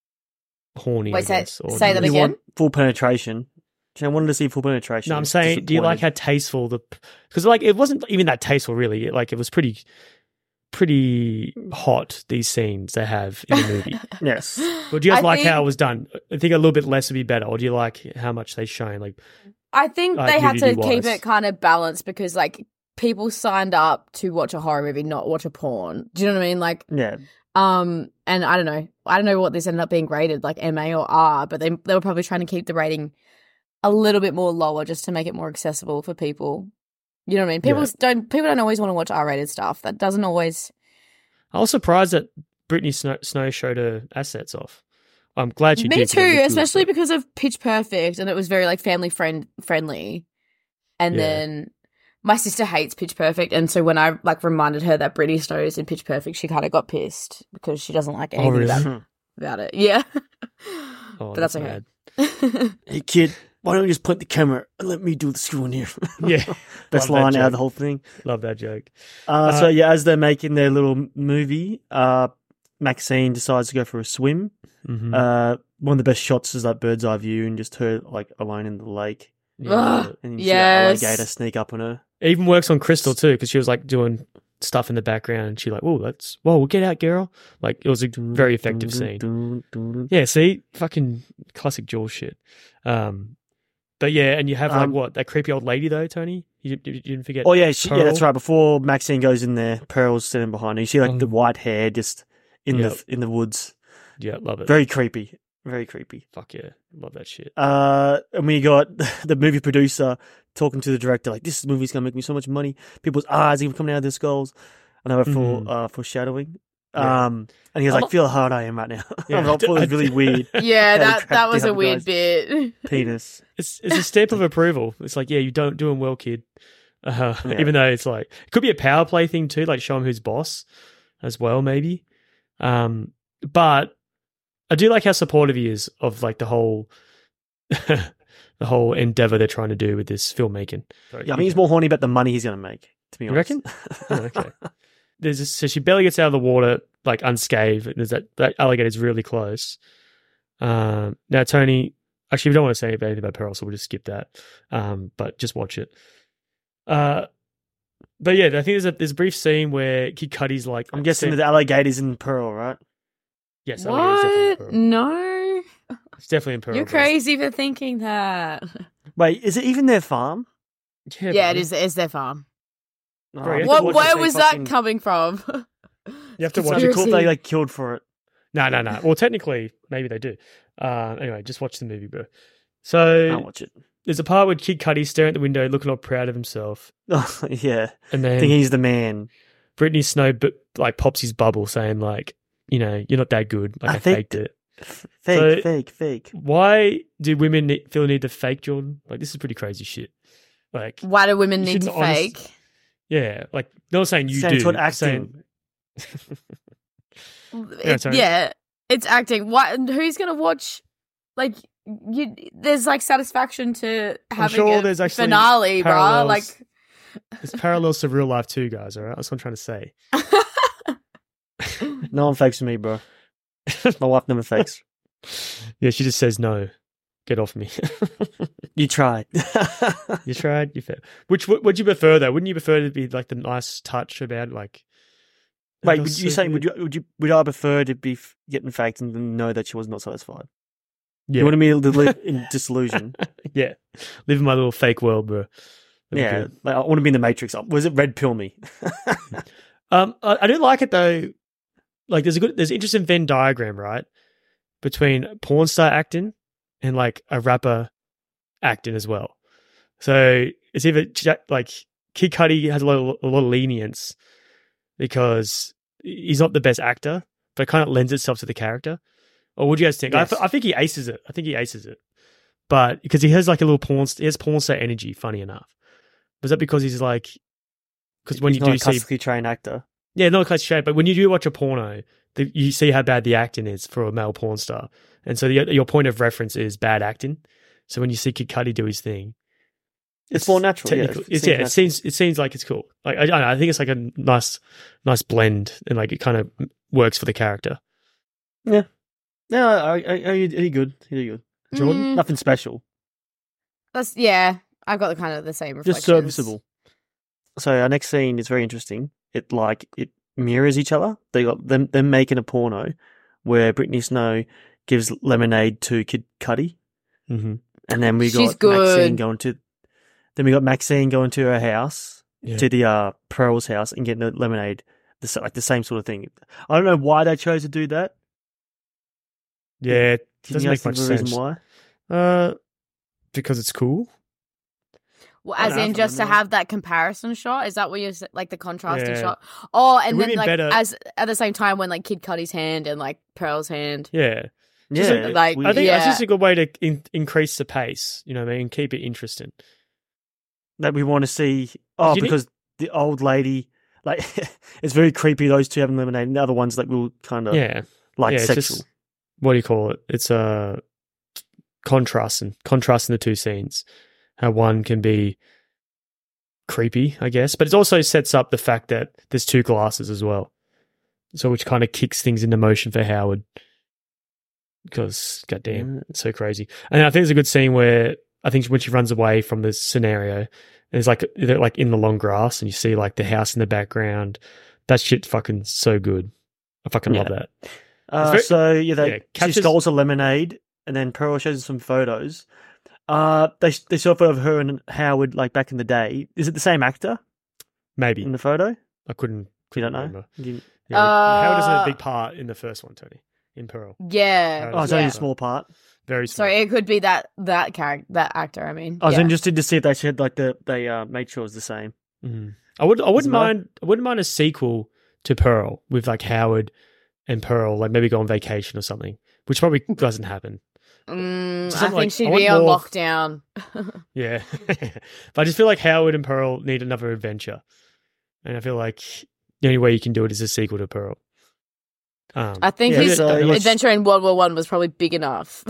horny? Wait, I say- guess, or say that do you- You again? want full penetration. I wanted to see full penetration. No, I'm It's saying, do you like disappointing. how tasteful the? Because like it wasn't even that tasteful, really. It, like it was pretty, pretty hot. These scenes they have in the movie. Yes. But do you guys I like how think- it was done? I think a little bit less would be better, or do you like how much they shown? Like, I think Like, they had to nudity-wise. keep it kind of balanced because like people signed up to watch a horror movie, not watch a porn. Do you know what I mean? Like, Yeah. um, and I don't know, I don't know what this ended up being rated, like M A or R, but they they were probably trying to keep the rating a little bit more lower just to make it more accessible for people. You know what I mean? People Yeah. don't people don't always want to watch R-rated stuff. That doesn't always. I was surprised that Brittany Snow, Snow showed her assets off. I'm glad she Me did. 'cause too, it looked good, especially but- because of Pitch Perfect, and it was very like family friend friendly. And Yeah. then my sister hates Pitch Perfect, and so when I like reminded her that Brittany Snow is in Pitch Perfect, she kind of got pissed because she doesn't like anything really? about, about it. Yeah, Oh, but that's, okay. mad. Hey kid, why don't you just point the camera and let me do the screwing here? Yeah, Best Love that line out of joke. the whole thing. Love that joke. Uh, Uh, so yeah, as they're making their little movie, uh, Maxine decides to go for a swim. Mhm. Uh, one of the best shots is that bird's eye view and just her like alone in the lake, Yeah. Ugh. and you Yes. see that alligator sneak up on her. It even works on Crystal too, because she was like doing stuff in the background, and she like, "Whoa, let's whoa, we'll get out, girl!" Like it was a very effective scene. Yeah, see, fucking classic Jaws shit. Um, but yeah, and you have like Um, what that creepy old lady though, Tony. You, you, you didn't forget. Oh yeah, she, yeah, that's Pearl? right. Before Maxine goes in there, Pearl's sitting behind her. You see like Um, the white hair just in Yep. the in the woods. Yeah, love it. Very creepy. Very creepy. Fuck yeah, love that shit. Uh, and we got the movie producer talking to the director, like, "This movie's gonna make me so much money. People's eyes are even coming out of their skulls." I know for Mhm. uh, foreshadowing. Yeah. Um, and he was I'm like, not- "Feel how hard I am right now." Yeah, I thought it was I- really weird. yeah, Gotta that crack that was down, a weird guys. bit. Penis. It's it's a stamp of approval. It's like, yeah, you don't doing well, kid. Uh, Yeah. Even though it's like it could be a power play thing too, like show him who's boss as well, maybe. Um, but I do like how supportive he is of like the whole the whole endeavor they're trying to do with this filmmaking. Yeah, I think he's more horny about the money he's gonna make. To be You honest, reckon? Oh, okay. There's this, so she barely gets out of the water like unscathed. There's that that alligator's really close. Um, now Tony, actually, we don't want to say anything about Pearl, so we'll just skip that. Um, but just watch it. Uh, but yeah, I think there's a there's a brief scene where Kid Cudi's like, I'm guessing that the alligator's in Pearl, right? yes, alligator's definitely in What? Pearl. No, It's definitely in Pearl. you're but- crazy for thinking that. Wait, is it even their farm? Yeah, Yeah, it bro. is. It's their farm. No, Bro, I you think have to What? watch Where they was fucking- that coming from? You have to watch It'd it. be cool if they like killed for it. No, no, no. Well, technically, maybe they do. Uh, anyway, just watch the movie, bro. So I'll watch it. there's a part where Kid Cudi's staring at the window, looking all proud of himself, Oh, yeah, and I then think he's the man. Brittany Snow bu- like pops his bubble, saying like, you know, you're not that good. Like I, I think- faked it. F- So- Fake, fake, fake. Why do women ne- feel need to fake, Jordan? Like this is pretty crazy shit. Like, Why do women You need to shouldn't honest- fake? yeah, like not saying you Saying do. it's what saying- It- sorry. yeah, it's acting. Why? Who's gonna watch? Like, you, there's like satisfaction to having sure a there's actually finale, bruh. parallels. Like, There's parallels to real life too, guys. All right, that's what I'm trying to say. No one fakes me, bro. My wife never fakes. Yeah, she just says no. Get off me. You tried. You tried. You failed. Which would would you prefer though? Wouldn't you prefer to be like the nice touch about like? Wait, That would was you so say good. would you would you would I prefer to be f- getting faked and then know that she was not satisfied? Yeah. You wanted me to live in disillusion. Yeah. Live in my little fake world, bro. That'd be Yeah, good. like, I want to be in the Matrix. Was it red pill me? Um, I, I do like it though. Like, there's a good, there's an interesting Venn diagram, right, between porn star acting and like a rapper acting as well. So it's either Ch- like Kid Cudi has a lot, of, a lot of lenience because he's not the best actor, but it kind of lends itself to the character. Or would you guys think? Yes. I, I think he aces it. I think he aces it, but because he has like a little porn, he has porn star energy. Funny enough, was that because he's like, because when He's you not do a see, classically trained actor. yeah, not classic shape, but when you do watch a porno, the, you see how bad the acting is for a male porn star, and so the, your point of reference is bad acting. So when you see Kid Cudi do his thing, It's more natural. Yeah, technical- it it's, seems yeah, it natural. seems it seems like it's cool. Like I, I don't know, I think it's like a nice, nice blend, and like it kind of works for the character. No, I, I, I, he did good. He did good. Jordan? Mm, Nothing special. that's yeah. I've got the kind of the same reflections. Just serviceable. So our next scene is very interesting. It like it mirrors each other. They got them them making a porno where Brittany Snow gives lemonade to Kid Cudi, Mm-hmm. and then we She's got Maxine good. going to. Then we got Maxine going to her house, Yeah. to the uh, Pearl's house, and getting the lemonade. The, s- like the same sort of thing. I don't know why they chose to do that. Yeah, it Can doesn't you make guys think much of a reason sense. why? Uh, because it's cool. Well, I as don't know, in I just to remember. have that comparison shot. Is that what you're sa- like the contrasting Yeah. shot? Oh, It and would've then been like better- as at the same time when like Kid Cudi's hand and like Pearl's hand. Yeah, Yeah, Just like- like, we- I think Yeah. that's just a good way to in- increase the pace. You know what I mean? Keep it interesting. that we want to see. Oh, Do you need- because the old lady, like, it's very creepy. Those two having lemonade, and the other ones like will kind of Yeah, like yeah, it's sexual. just- what do you call it? It's a uh, contrasting, contrasting the two scenes. How one can be creepy, I guess, but it also sets up the fact that there's two glasses as well, so which kind of kicks things into motion for Howard. Because goddamn, Yeah. it's so crazy. And I think there's a good scene where I think when she runs away from this scenario, and it's like they're like in the long grass, and you see like the house in the background. That shit fucking so good. I fucking love Yeah. that. Uh, very- so yeah, they, yeah, she captures- scolds a lemonade, and then Pearl shows us some photos. Uh, they they show a photo of her and Howard like back in the day. Is it the same actor Maybe in the photo? I couldn't. You couldn't don't know. remember. You- Yeah, Uh, Howard doesn't have a big part in the first one, Tony. In Pearl, Yeah. Oh, it's Yeah. only a small part. very small. Sorry, it could be that that character, that actor. I mean, I was yeah. interested to see if they said like the they uh, made sure it was the same. Mhm. I would. I wouldn't matter. mind. I wouldn't mind a sequel to Pearl with like Howard and Pearl, like maybe go on vacation or something, which probably doesn't happen. Mm, I Something think like- she'd I want be on more- lockdown. Yeah, but I just feel like Howard and Pearl need another adventure, and I feel like the only way you can do it is a sequel to Pearl. Um, I think Yeah, his so let's- adventure in World War One was probably big enough.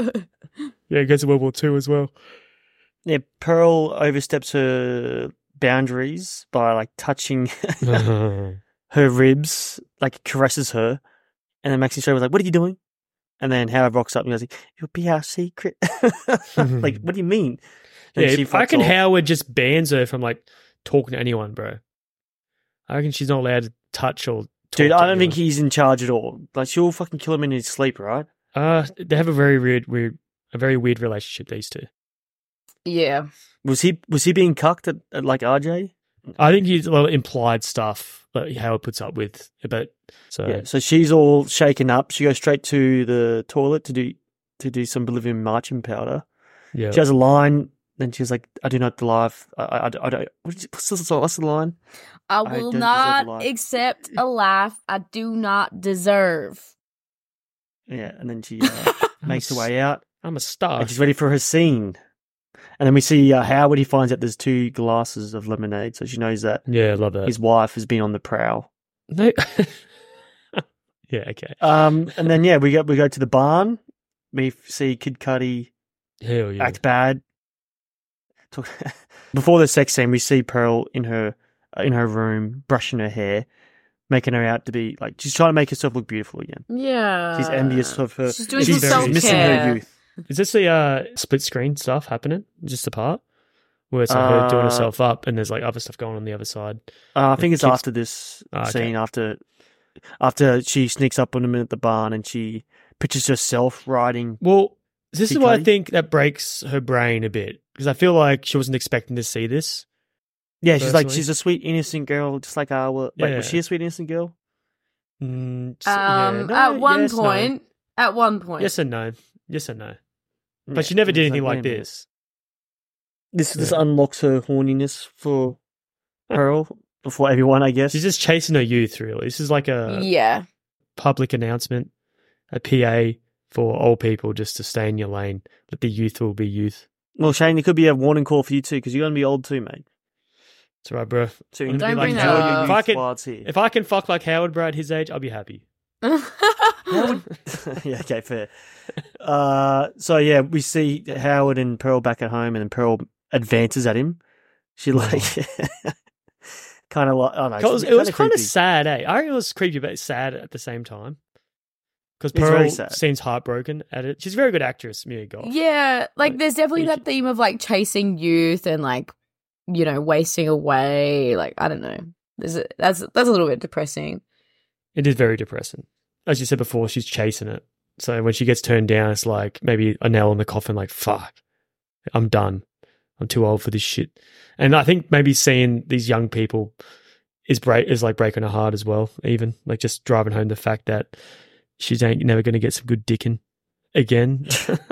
yeah, it goes to World War Two as well. Yeah, Pearl oversteps her boundaries by like touching her ribs, like caresses her, and then Maxine Shaw was like, "What are you doing?" And then Howard rocks up and goes, "It'll be our secret." Like, what do you mean? And Yeah, she I fucks reckon off. Howard just bans her from like talking to anyone, bro. I reckon she's not allowed to touch or. Talk Dude, to I don't think anyone. he's in charge at all. Like, she'll fucking kill him in his sleep, right? Uh, they have a very weird, weird, a very weird relationship. These two. yeah. Was he was he being cucked at, at like R J? I think he's a lot of implied stuff that Howard puts up with, but so Yeah. So she's all shaken up. She goes straight to the toilet to do to do some Bolivian marching powder. yeah. She has a line. Then she's like, "I do not live. I, I, I don't. What's the, what's the line?" I I will don't deserve not a life. accept a life I do not deserve. Yeah, and then she uh, makes her way out, I'm a star. and she's ready for her scene. And then we see uh, Howard. He finds out there's two glasses of lemonade, so she knows that Yeah, I love that. his wife has been on the prowl. No. Yeah. Okay. Um, and then yeah, we go we go to the barn. We see Kid Cudi Hell yeah. act bad. Talk- Before the sex scene, we see Pearl in her in her room brushing her hair, making her out to be like she's trying to make herself look beautiful again. Yeah. She's envious of her. She's doing some she's self-care. missing her youth. Is this the uh, split screen stuff happening? Just the part where it's like her doing Uh, herself up, and there's like other stuff going on the other side. Uh, I think it's Kids- after this Ah, okay. scene, after after she sneaks up on him at the barn and she pictures herself riding. Well, This Kid is why I Cudi? think that breaks her brain a bit because I feel like she wasn't expecting to see this. Yeah, she's like personally. she's a sweet innocent girl, just like our. Wait, Yeah. was she a sweet innocent girl? Mm, s- yeah, Um, no, at one yes, no. point, at one point, Yes and no. Yes and no. But Yeah, she never it's did anything wait a like minute. this. This this Yeah. unlocks her horniness for Pearl before everyone, I guess. She's just chasing her youth, really. This is like a yeah. public announcement, a P A for old people just to stay in your lane. Let the youth will be youth. Well, Shane, it could be a warning call for you too, because you're gonna be old too, mate. That's right, bro. So you I'm need gonna to be Don't bring like that enjoy up. your If I youth can- while it's here. If I can fuck like Howard, bro, at his age, I'll be happy. yeah, okay, fair. Uh, so yeah, we see Howard and Pearl back at home, and then Pearl advances at him. She like kind of like I don't know. It was, she's it was kinda kind of creepy. sad, eh? I reckon it was creepy, but sad at the same time. Because It's very Pearl sad. seems heartbroken at it. She's a very good actress, Mia Goth. Yeah, like Like, there's definitely you that can- theme of like chasing youth and like, you know, wasting away. Like I don't know. There's a, that's that's a little bit depressing. It is very depressing. As you said before, she's chasing it. So when she gets turned down, it's like maybe a nail in the coffin, like, fuck, I'm done. I'm too old for this shit. And I think maybe seeing these young people is break is like breaking her heart as well, even. Like just driving home the fact that she's ain't never going to get some good dicking again.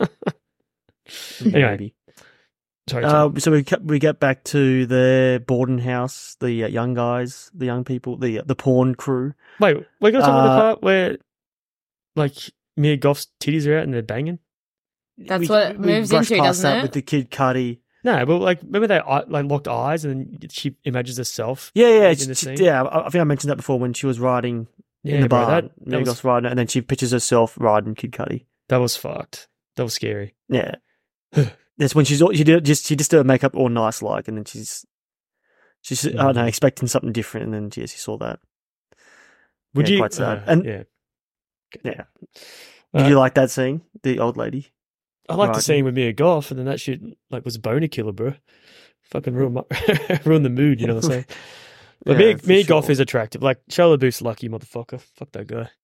Anyway. Maybe. Sorry, Uh, Tom. so we get- we get back to the Borden house, the uh, young guys, the young people, the the porn crew. Wait, we're going to talk about the uh, part where like Mia Goth's titties are out and they're banging? That's We- what it we moves brushed into, past doesn't that it? With the Kid Cudi. No, but like remember they eye- like locked eyes and then she imagines herself. Yeah, yeah, in it's- the scene? yeah. I I think I mentioned that before when she was riding Yeah, in the bro, bar. that, that, Mia was, Goth's riding, and then she pictures herself riding Kid Cudi. that was fucked. That was scary. Yeah, that's when she's all- she did just she just did her makeup all nice like, and then she's she's I don't know Mhm. expecting something different, and then yeah, she saw that. Would Yeah, you? quite sad. uh, And- yeah. Yeah, did Uh, you like that scene? The old lady. I like the Right. scene with Mia Goth, and then that shit like was a boner killer, bro. Fucking ruin my ruin the mood. You know what I'm saying? But Yeah, Mia, for Mia Goth sure. is attractive. Like Shia LaBeouf's lucky motherfucker. Fuck that guy.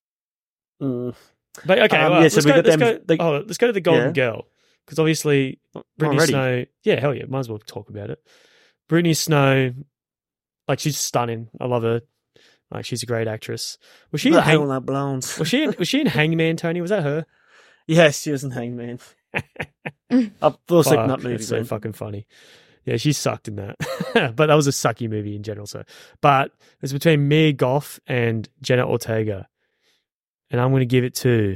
Mm. But okay, Um, well, yeah, so let's, we go, got let's, them- go, they- oh, let's go to the Golden Yeah. Girl because obviously Brittany Already? Snow. Yeah, hell yeah, might as well talk about it. Brittany Snow, like she's stunning. I love her. Like she's a great actress. Was she in The Hang- hell that blondes. was she in, was she in Hangman? Tony, was that her? Yes, she was in Hangman. I'll fall asleep in that Fuck, movie. it's so man. fucking funny. Yeah, she sucked in that. But that was a sucky movie in general. So, but it's between Mia Goth and Jenna Ortega, and I'm going to give it to.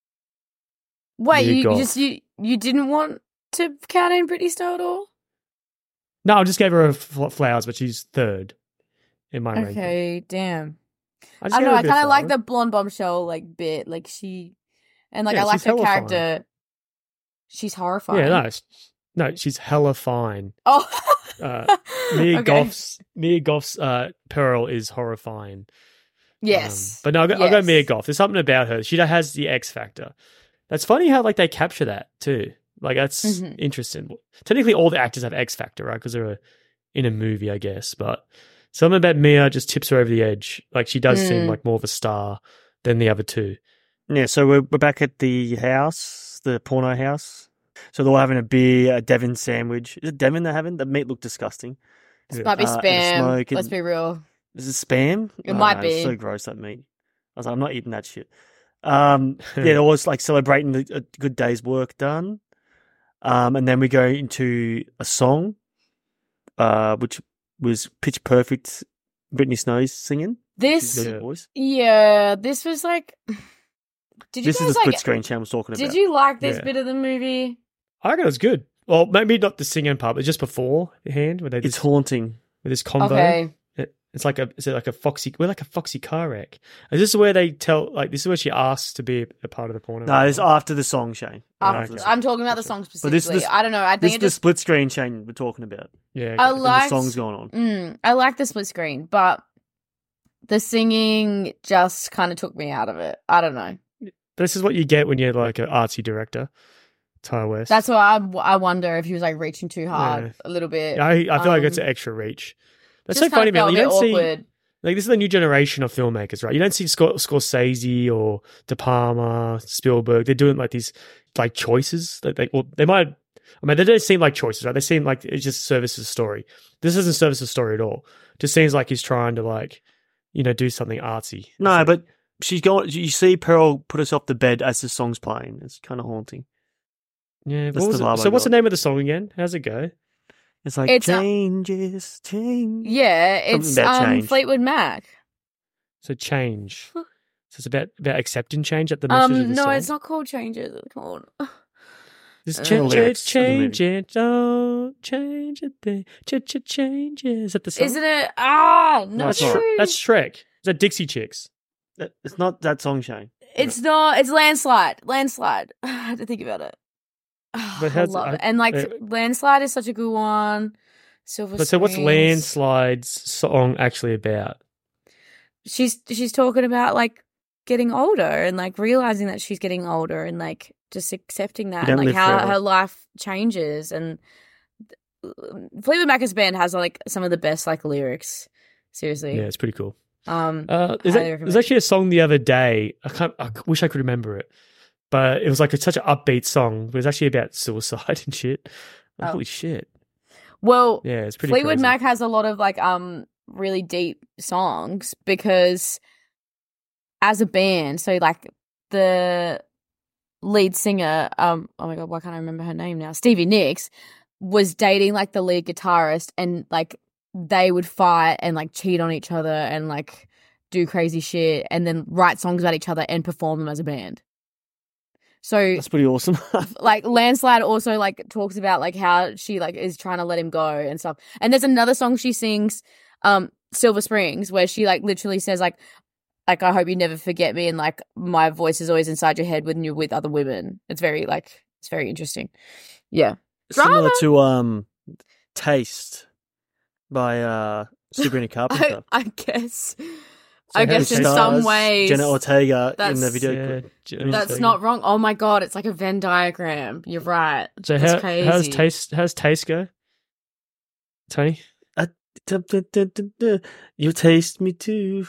Wait, Mia you, you Goth. just you you didn't want to count in Britney Snow at all? No, I just gave her a fl- flowers, but she's third in my ranking. Okay, damn. I, I just don't gave know. her a I bit kind of like flowers. the blonde bombshell like bit, like she, and like Yeah, I like she's her hella fine. character. She's horrifying. Yeah, no, it's- no, she's hella fine. Oh, Uh, Mia Okay. Goth's Mia Goth's uh, Pearl is horrifying. yes, Um, but no, I'll go, I'll go Yes. Mia Goth. There's something about her. She has the X factor. That's funny how like they capture that too. Like that's Mhm. interesting. Technically, all the actors have X factor, right? Because they're a, in a movie, I guess. But something about Mia just tips her over the edge. Like she does seem Mm. like more of a star than the other two. Yeah, so we're we're back at the house, the porno house. So they're all having a beer, a Devon sandwich. Is it Devon they're having? The meat looked disgusting. this Yeah. might be uh, and a spam. smoke Let's and- be real. Is it spam? It Oh, might no, be. It's so gross, that meat. I was like, I'm not eating that shit. Um, yeah, they're always like celebrating the, a good day's work done. Um, and then we go into a song, uh, which was Pitch Perfect, Britney Snow's singing. She's This, got a Yeah. good voice. yeah, this was like. Did you This guys is the split like? screen Chan was talking Did about. you like this Yeah. bit of the movie? I reckon it was good. Well, maybe not the singing part, but just beforehand, where they It's just haunting. with this combo. Okay. It, it's like a is it like a foxy we're like a foxy car wreck. Is this where they tell like this is where she asks to be a, a part of the porno? No, it's after the song, Shane. Um, okay. I'm talking about the song But specifically. this- this- I don't know. I This think is it the just. split screen, Shane, we're talking about. Yeah, I okay. And the like. song's going on. Mm, I like the split screen, but the singing just kind of took me out of it. I don't know. This is what you get when you're like an artsy director, Ty West. That's why I, I wonder if he was like reaching too hard Yeah. a little bit. I I feel like it's um, an extra reach. That's Just so funny, kinda man. felt You a bit don't see awkward. like this is the new generation of filmmakers, right? You don't see Scor- Scorsese or De Palma, Spielberg. They're doing like these like choices. Like they, well, they might. I mean, they don't seem like choices, right? They seem like it just services story. This doesn't service the story at all. It just seems like he's trying to like, you know, do something artsy. No, It's like- but she's going. You see Pearl put herself to bed as the song's playing. It's kind of haunting. yeah. that's What was the it? vibe I So what's the got. name of the song again? How's it go? It's like It's, uh, changes, change. Yeah, Something it's about um change. Fleetwood Mac. So change. So it's about about accepting change at the message of Um, the no, song. it's not called Changes. It's called. Just uh, change, lyrics change, of the movie. change it, don't change a thing. Ch ch change it. Is that the song? Isn't it? Ah, no, That's, it's not. Shre- that's Shrek. Is that Dixie Chicks? That- It's not that song, Shane. It's not. It's Landslide. Landslide. I had to think about it. But I how's- love I- it. And like uh, Landslide is such a good one. Silver. But so what's Springs. Landslide's song actually about? She's she's talking about like getting older and like realizing that she's getting older and like just accepting that don't and like live how forever. her life changes. And Fleetwood Mac's band has like some of the best like lyrics. Seriously. Yeah, it's pretty cool. Um. Uh, there's, Highly a, recommend. there's actually a song the other day. I can't. I wish I could remember it, but it was like a, such an upbeat song. But it was actually about suicide and shit. Like, Oh. Holy shit! Well, Yeah, it's pretty. Fleetwood crazy. Mac has a lot of like um really deep songs because as a band, so like the lead singer, um oh my god, why can't I remember her name now? Stevie Nicks was dating like the lead guitarist, and like they would fight and like cheat on each other and like do crazy shit and then write songs about each other and perform them as a band. So That's pretty awesome. like Landslide also like talks about like how she like is trying to let him go and stuff. And there's another song she sings, um, Silver Springs, where she like literally says like like I hope you never forget me and like my voice is always inside your head when you're with other women. It's very like it's very interesting. Yeah. Similar Drama. to um, Taste by uh, Sabrina I, Carpenter. I guess So I how guess does in Taste- some Stars ways Jenna Ortega in that's- the video. Yeah, clip. Jenna that's Ortega. not wrong. Oh my god, it's like a Venn diagram. You're right. So That's how crazy. how's taste? How's taste go? Tony, Dun, dun, dun, dun, dun. You taste me too.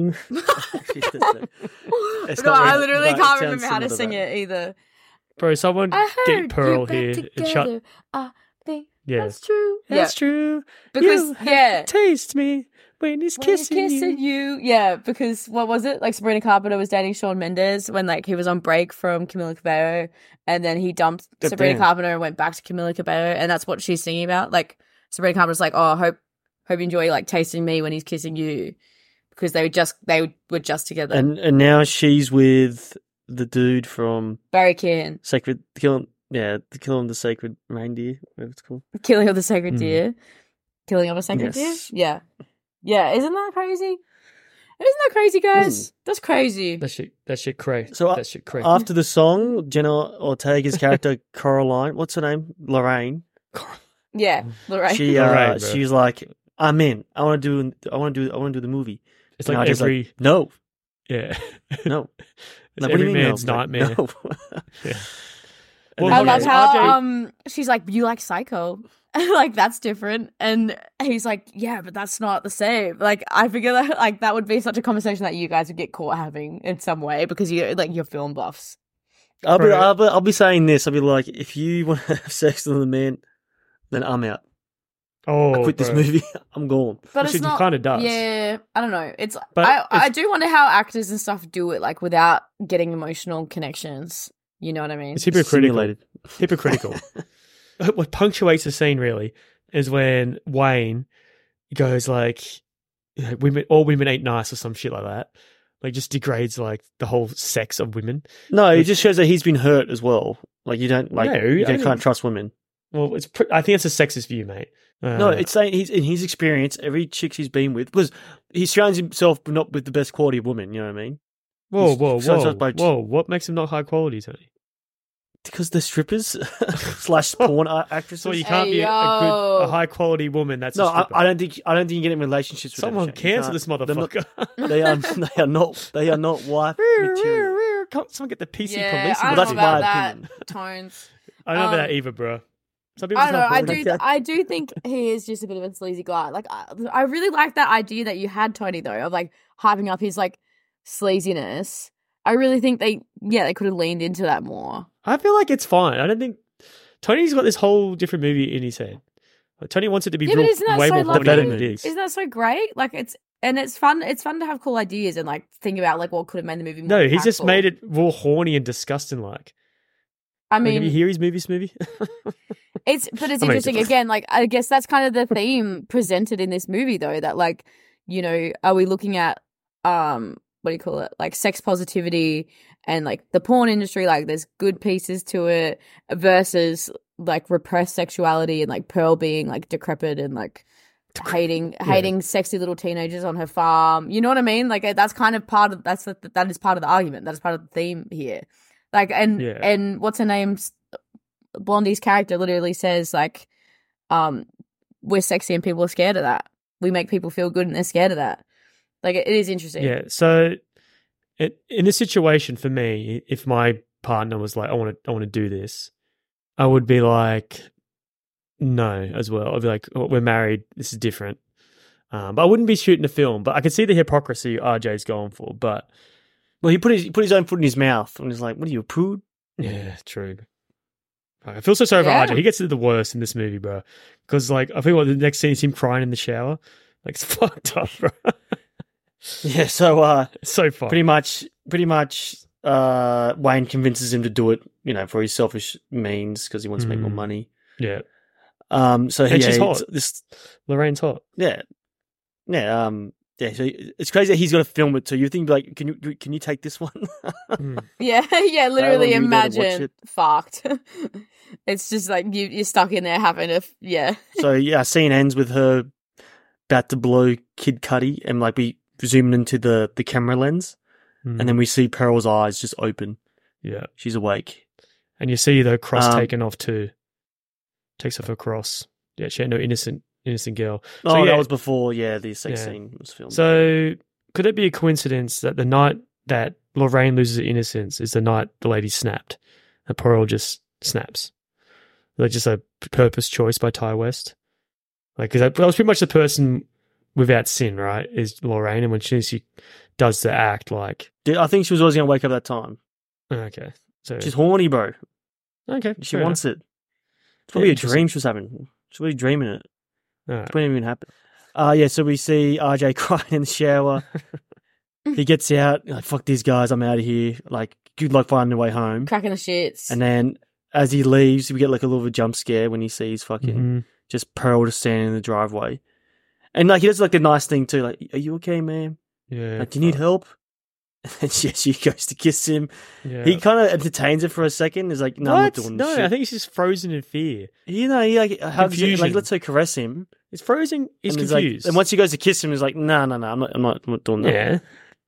It's no, not I really- literally but it can't sounds remember how to similar to sing that. it either. bro, someone I get heard Pearl you back here together. and shut. I think Yeah, that's true. that's true. Because You have yeah, to taste me when he's when he's kissing, kissing you. you. Yeah, because what was it? Like Sabrina Carpenter was dating Shawn Mendes when like he was on break from Camila Cabello, and then he dumped Good Sabrina damn. Carpenter and went back to Camila Cabello, and that's what she's singing about. Like Sabrina Carpenter's like, oh, I hope hope you enjoy like tasting me when he's kissing you, because they were just they were just together. And and now she's with the dude from Barry Keoghan, Sacred Killing. Yeah, the Killing of the Sacred Reindeer, whatever it's called. Killing of the Sacred Mm. Deer, Killing of a Sacred Yes. Deer. Yeah, yeah. Isn't that crazy? Isn't that crazy, guys? Mm. That's crazy. That shit. That shit cray. So, uh, that shit cray. After the song, Jenna Ortega's character Coraline, what's her name? Lorraine. Yeah, Lorraine. She uh, Lorraine, bro. she was like, "I'm in. I want to do. I want to do. I want to do the movie." it's And I like was just every no, yeah. no. It's Like, what do every you mean, no? man's Like, nightmare. no. Yeah. And Well, I then love okay, how R J um she's like, you like Psycho. Like that's different. And he's like, yeah, but that's not the same. Like I figure that like that would be such a conversation that you guys would get caught having in some way because you like you're film buffs. I'll be, Right. I'll be, I'll be saying this. I'll be like, if you want to have sex with a man, then I'm out. Oh, I quit this bro. movie. I'm gone. But Which it's it not kinda does. Yeah, I don't know. It's But I I it's- do wonder how actors and stuff do it like without getting emotional connections. You know what I mean? It's hypocritical. Simulated. Hypocritical. What punctuates the scene really is when Wayne goes like, you know, "Women, all women ain't nice" or some shit like that. Like just degrades like the whole sex of women. No, it just shows that he's been hurt as well. Like you don't like No, you I don't, mean- can't trust women. Well, it's. Pr- I think it's a sexist view, mate. Uh, No, it's saying he's in his experience, every chick he's been with, because he surrounds himself not with the best quality of women. You know what I mean? whoa, he's- whoa, so- so whoa, it's by- whoa. What makes them not high quality, Tony? Because they're strippers slash porn a- actresses. So you Hey, can't be a, a good, yo. a high quality woman. That's no, a I, stripper. I don't think I don't think you get in relationships with them, Someone Shane. You cancel can't- this they're not- motherfucker. They are they are not they are not wife material. Can't someone get the P C yeah, police? I in don't that's know this? about my that. opinion. Tones. I don't know about Um, that either, bro. Some people I don't know. just I have do. boys. Th- I do think he is just a bit of a sleazy guy. Like I, I really like that idea that you had, Tony, though, of like hyping up his like sleaziness. I really think they, yeah, they could have leaned into that more. I feel like it's fine. I don't think Tony's got this whole different movie in his head. Like, Tony wants it to be Yeah, real, but isn't that way so more lovely? funny than it is. Isn't that so great? Like it's and it's fun. It's fun to have cool ideas and like think about like what could have made the movie more No, he's just impactful. made it real horny and disgusting. Like, I like, mean, have you hear his movie, Smoothie? It's but it's I mean, interesting it's- again. Like I guess that's kind of the theme presented in this movie, though. That like you know, are we looking at um what do you call it? Like sex positivity and like the porn industry. Like there's good pieces to it versus like repressed sexuality and like Pearl being like decrepit and like hating hating sexy little teenagers on her farm. You know what I mean? Like that's kind of part of that's the, that is part of the argument. That is part of the theme here. Like and Yeah. and what's her name's Blondie's character literally says like, um, we're sexy and people are scared of that. We make people feel good and they're scared of that. Like it, it is interesting. Yeah. So, it, in this situation for me, if my partner was like, "I want to, I want to do this," I would be like, "No," as well. I'd be like, oh, "We're married. This is different." Um, but I wouldn't be shooting a film. But I could see the hypocrisy R J's going for. But Well, he put his he put his own foot in his mouth and he's like, "What are you, a prude?" yeah, true. I feel so sorry for Yeah. R J. He gets to the worst in this movie, bro. Because like, I feel like the next scene is him crying in the shower. Like it's fucked up, bro. Yeah. So, uh, It's so fucked. pretty much, pretty much, uh, Wayne convinces him to do it, you know, for his selfish means because he wants to make more Mm. money. Yeah. Um. So And yeah, she's it's- hot. This, Lorraine's hot. yeah, yeah. Um. Yeah. So it's crazy that he's got to film it too. You think like, can you can you take this one? Mm. Yeah, yeah. Literally, I wanna be there to watch imagine it. fucked. It's just like you you're stuck in there having a yeah. So yeah, scene ends with her about to blow Kid Cudi, and like we zoom into the the camera lens, Mm. and then we see Pearl's eyes just open. Yeah. She's awake. And you see the cross Um, taken off too. Takes off her cross. Yeah, she had no innocent innocent girl. Oh, So, yeah. that was before. Yeah, the sex Yeah. scene was filmed. So could it be a coincidence that the night that Lorraine loses her innocence is the night the lady snapped, and Pearl just snaps? Like just a purpose choice by Ty West. Like, because that, that was pretty much the person without sin, right? Is Lorraine, and when she, she does the act, like Dude, I think she was always gonna wake up that time. okay, so She's horny, bro. okay, She fair wants enough. it. It's probably Yeah, a dream she was having. She's really dreaming it. All right. It wouldn't even happen. Uh, yeah, so we see R J crying in the shower. He gets out, like, fuck these guys, I'm out of here. Like, good luck finding a way home. Cracking the shits. And then as he leaves, we get like a little bit of a jump scare when he sees fucking Mhm. just Pearl just standing in the driveway. And like he does like a nice thing too, like, are you okay, man? Yeah, Like, do you need fuck. help? And she, she goes to kiss him. Yeah. He kind of entertains it for a second. He's like, no, I'm not What? doing No, this shit. I think he's just frozen in fear. You know, he like hugs it, Confusion. like lets her caress him. He's frozen. He's and he's like- confused. and once he goes to kiss him, he's like, no, no, no, I'm not, I'm not, I'm not doing that. yeah,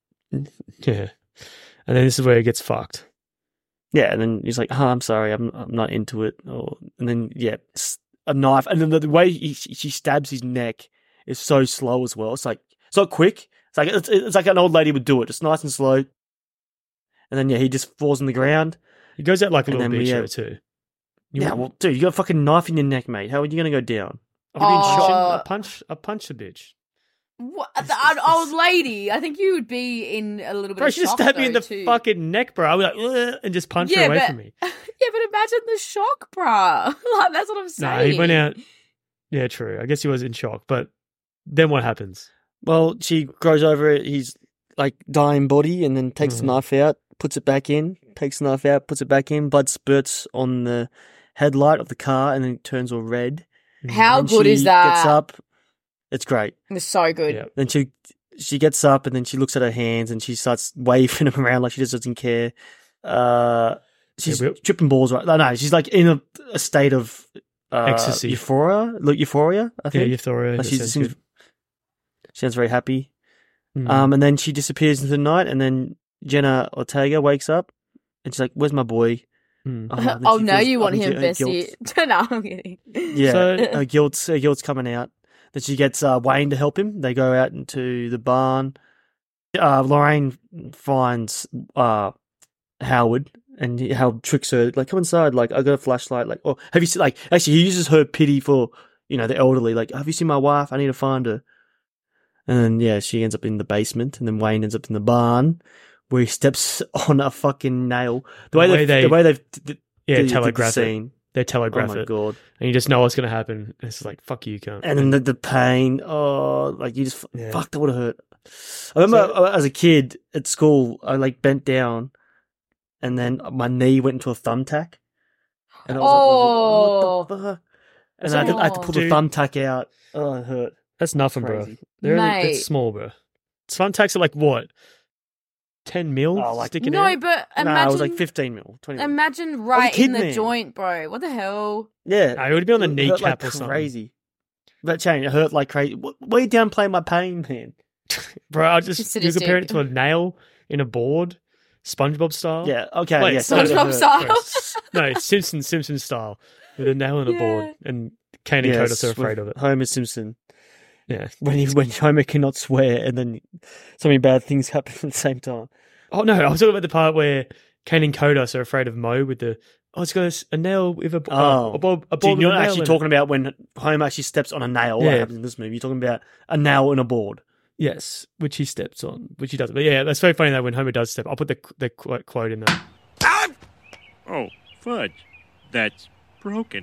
yeah, and then this is where he gets fucked. Yeah, and then he's like, oh, I'm sorry, I'm, I'm not into it. Or, and then, yeah, s- a knife. And then the, the way he, she stabs his neck is so slow as well. It's like, it's not quick. It's like, it's, it's like an old lady would do it. It's nice and slow. And then, yeah, he just falls on the ground. He goes out like a And little then we bitch have- though, too. You Yeah, wouldn't- well, dude, you got a fucking knife in your neck, mate. How are you going to go down? I've been Oh. shot. I punch. I punch the bitch. What, the, an old lady. I think you would be in a little bit Bro, of she just shock, stabbed me in though, the too. fucking neck, bro. I was like, "Ugh," and just punched Yeah, her away but- from me. Yeah, but imagine the shock, bruh. Like, that's what I'm No, saying. he went out. Yeah, true. I guess he was in shock, but then what happens? Well, she grows over his, like, dying body and then takes Mhm. the knife out, puts it back in, takes the knife out, puts it back in. Blood spurts on the headlight of the car and then it turns all red. How And good she is that? Gets up. It's great. It's so good. Yeah. Then she she gets up and then she looks at her hands and she starts waving them around like she just doesn't care. Uh, she's Yeah, we- tripping balls right. No, no, she's like in a, a state of uh, Ecstasy. euphoria. Look, euphoria. I Yeah, think. Euphoria. Like that she sounds seems, good. she sounds very happy. Mm. Um, and then she disappears into the night, and then Jenna Ortega wakes up and she's like, "Where's my boy?" Mm. Oh, and then Oh, she no, feels- you I want think him, her Bessie. guilt- No, I'm kidding. Yeah, So- her guilt's her guilt's coming out. Then she gets uh, Wayne to help him. They go out into the barn. Uh, Lorraine finds uh, Howard and he- Howard tricks her like, "Come inside." Like, I got a flashlight. Like, oh, have you seen? Like, actually, he uses her pity for you know the elderly. Like, have you seen my wife? I need to find her. And then yeah, she ends up in the basement, and then Wayne ends up in the barn where he steps on a fucking nail. The way, The way they, they- the way they've Yeah, did, did the telegraph it. scene. They Oh telegraph my it, god! and you just know what's gonna happen. And it's like fuck you, cunt. And then the, the pain. Oh, like you just Yeah. fuck. That would have hurt. I remember So- uh, as a kid at school, I like bent down, and then my knee went into a thumbtack. And I was Oh. like, what the fuck? And I had, to, I had to pull the Dude. thumbtack out. Oh, it hurt. That's nothing, Crazy. bro. They're only, Mate. that's small, bro. Thumbtacks are like what? Ten mil Oh, like- sticking No, out. but No, imagine it was like fifteen mil, twenty mil. imagine right kid, in the man. joint, bro. What the hell? Yeah. No, it would be on the It hurt kneecap like or something. crazy. That chain, it hurt like crazy. Wh- Way down playing my pain, man. Bro, I just Just you compare it sadistic. to a nail in a board, SpongeBob style. Yeah, okay. Wait, yeah, SpongeBob so it hurt. style? No, Simpson Simpson style with a nail in a Yeah. board, and Kane and Yes, Kodos are afraid with of it. Homer Simpson. Yeah. When he, when Homer cannot swear and then so many bad things happen at the same time. Oh no, I was talking about the part where Kane and Kodos are afraid of Mo with the oh, it's got a, s- a nail with a Oh. uh, a, bob, a So bob you're with a not nail actually in talking about when Homer actually steps on a nail. Yeah. That happens in this movie. You're talking about a nail in a board. it. Yes, which he steps on, which he doesn't. But yeah, that's very funny though when Homer does step. I'll put the the quote, quote in there. Oh, fudge. That's broken.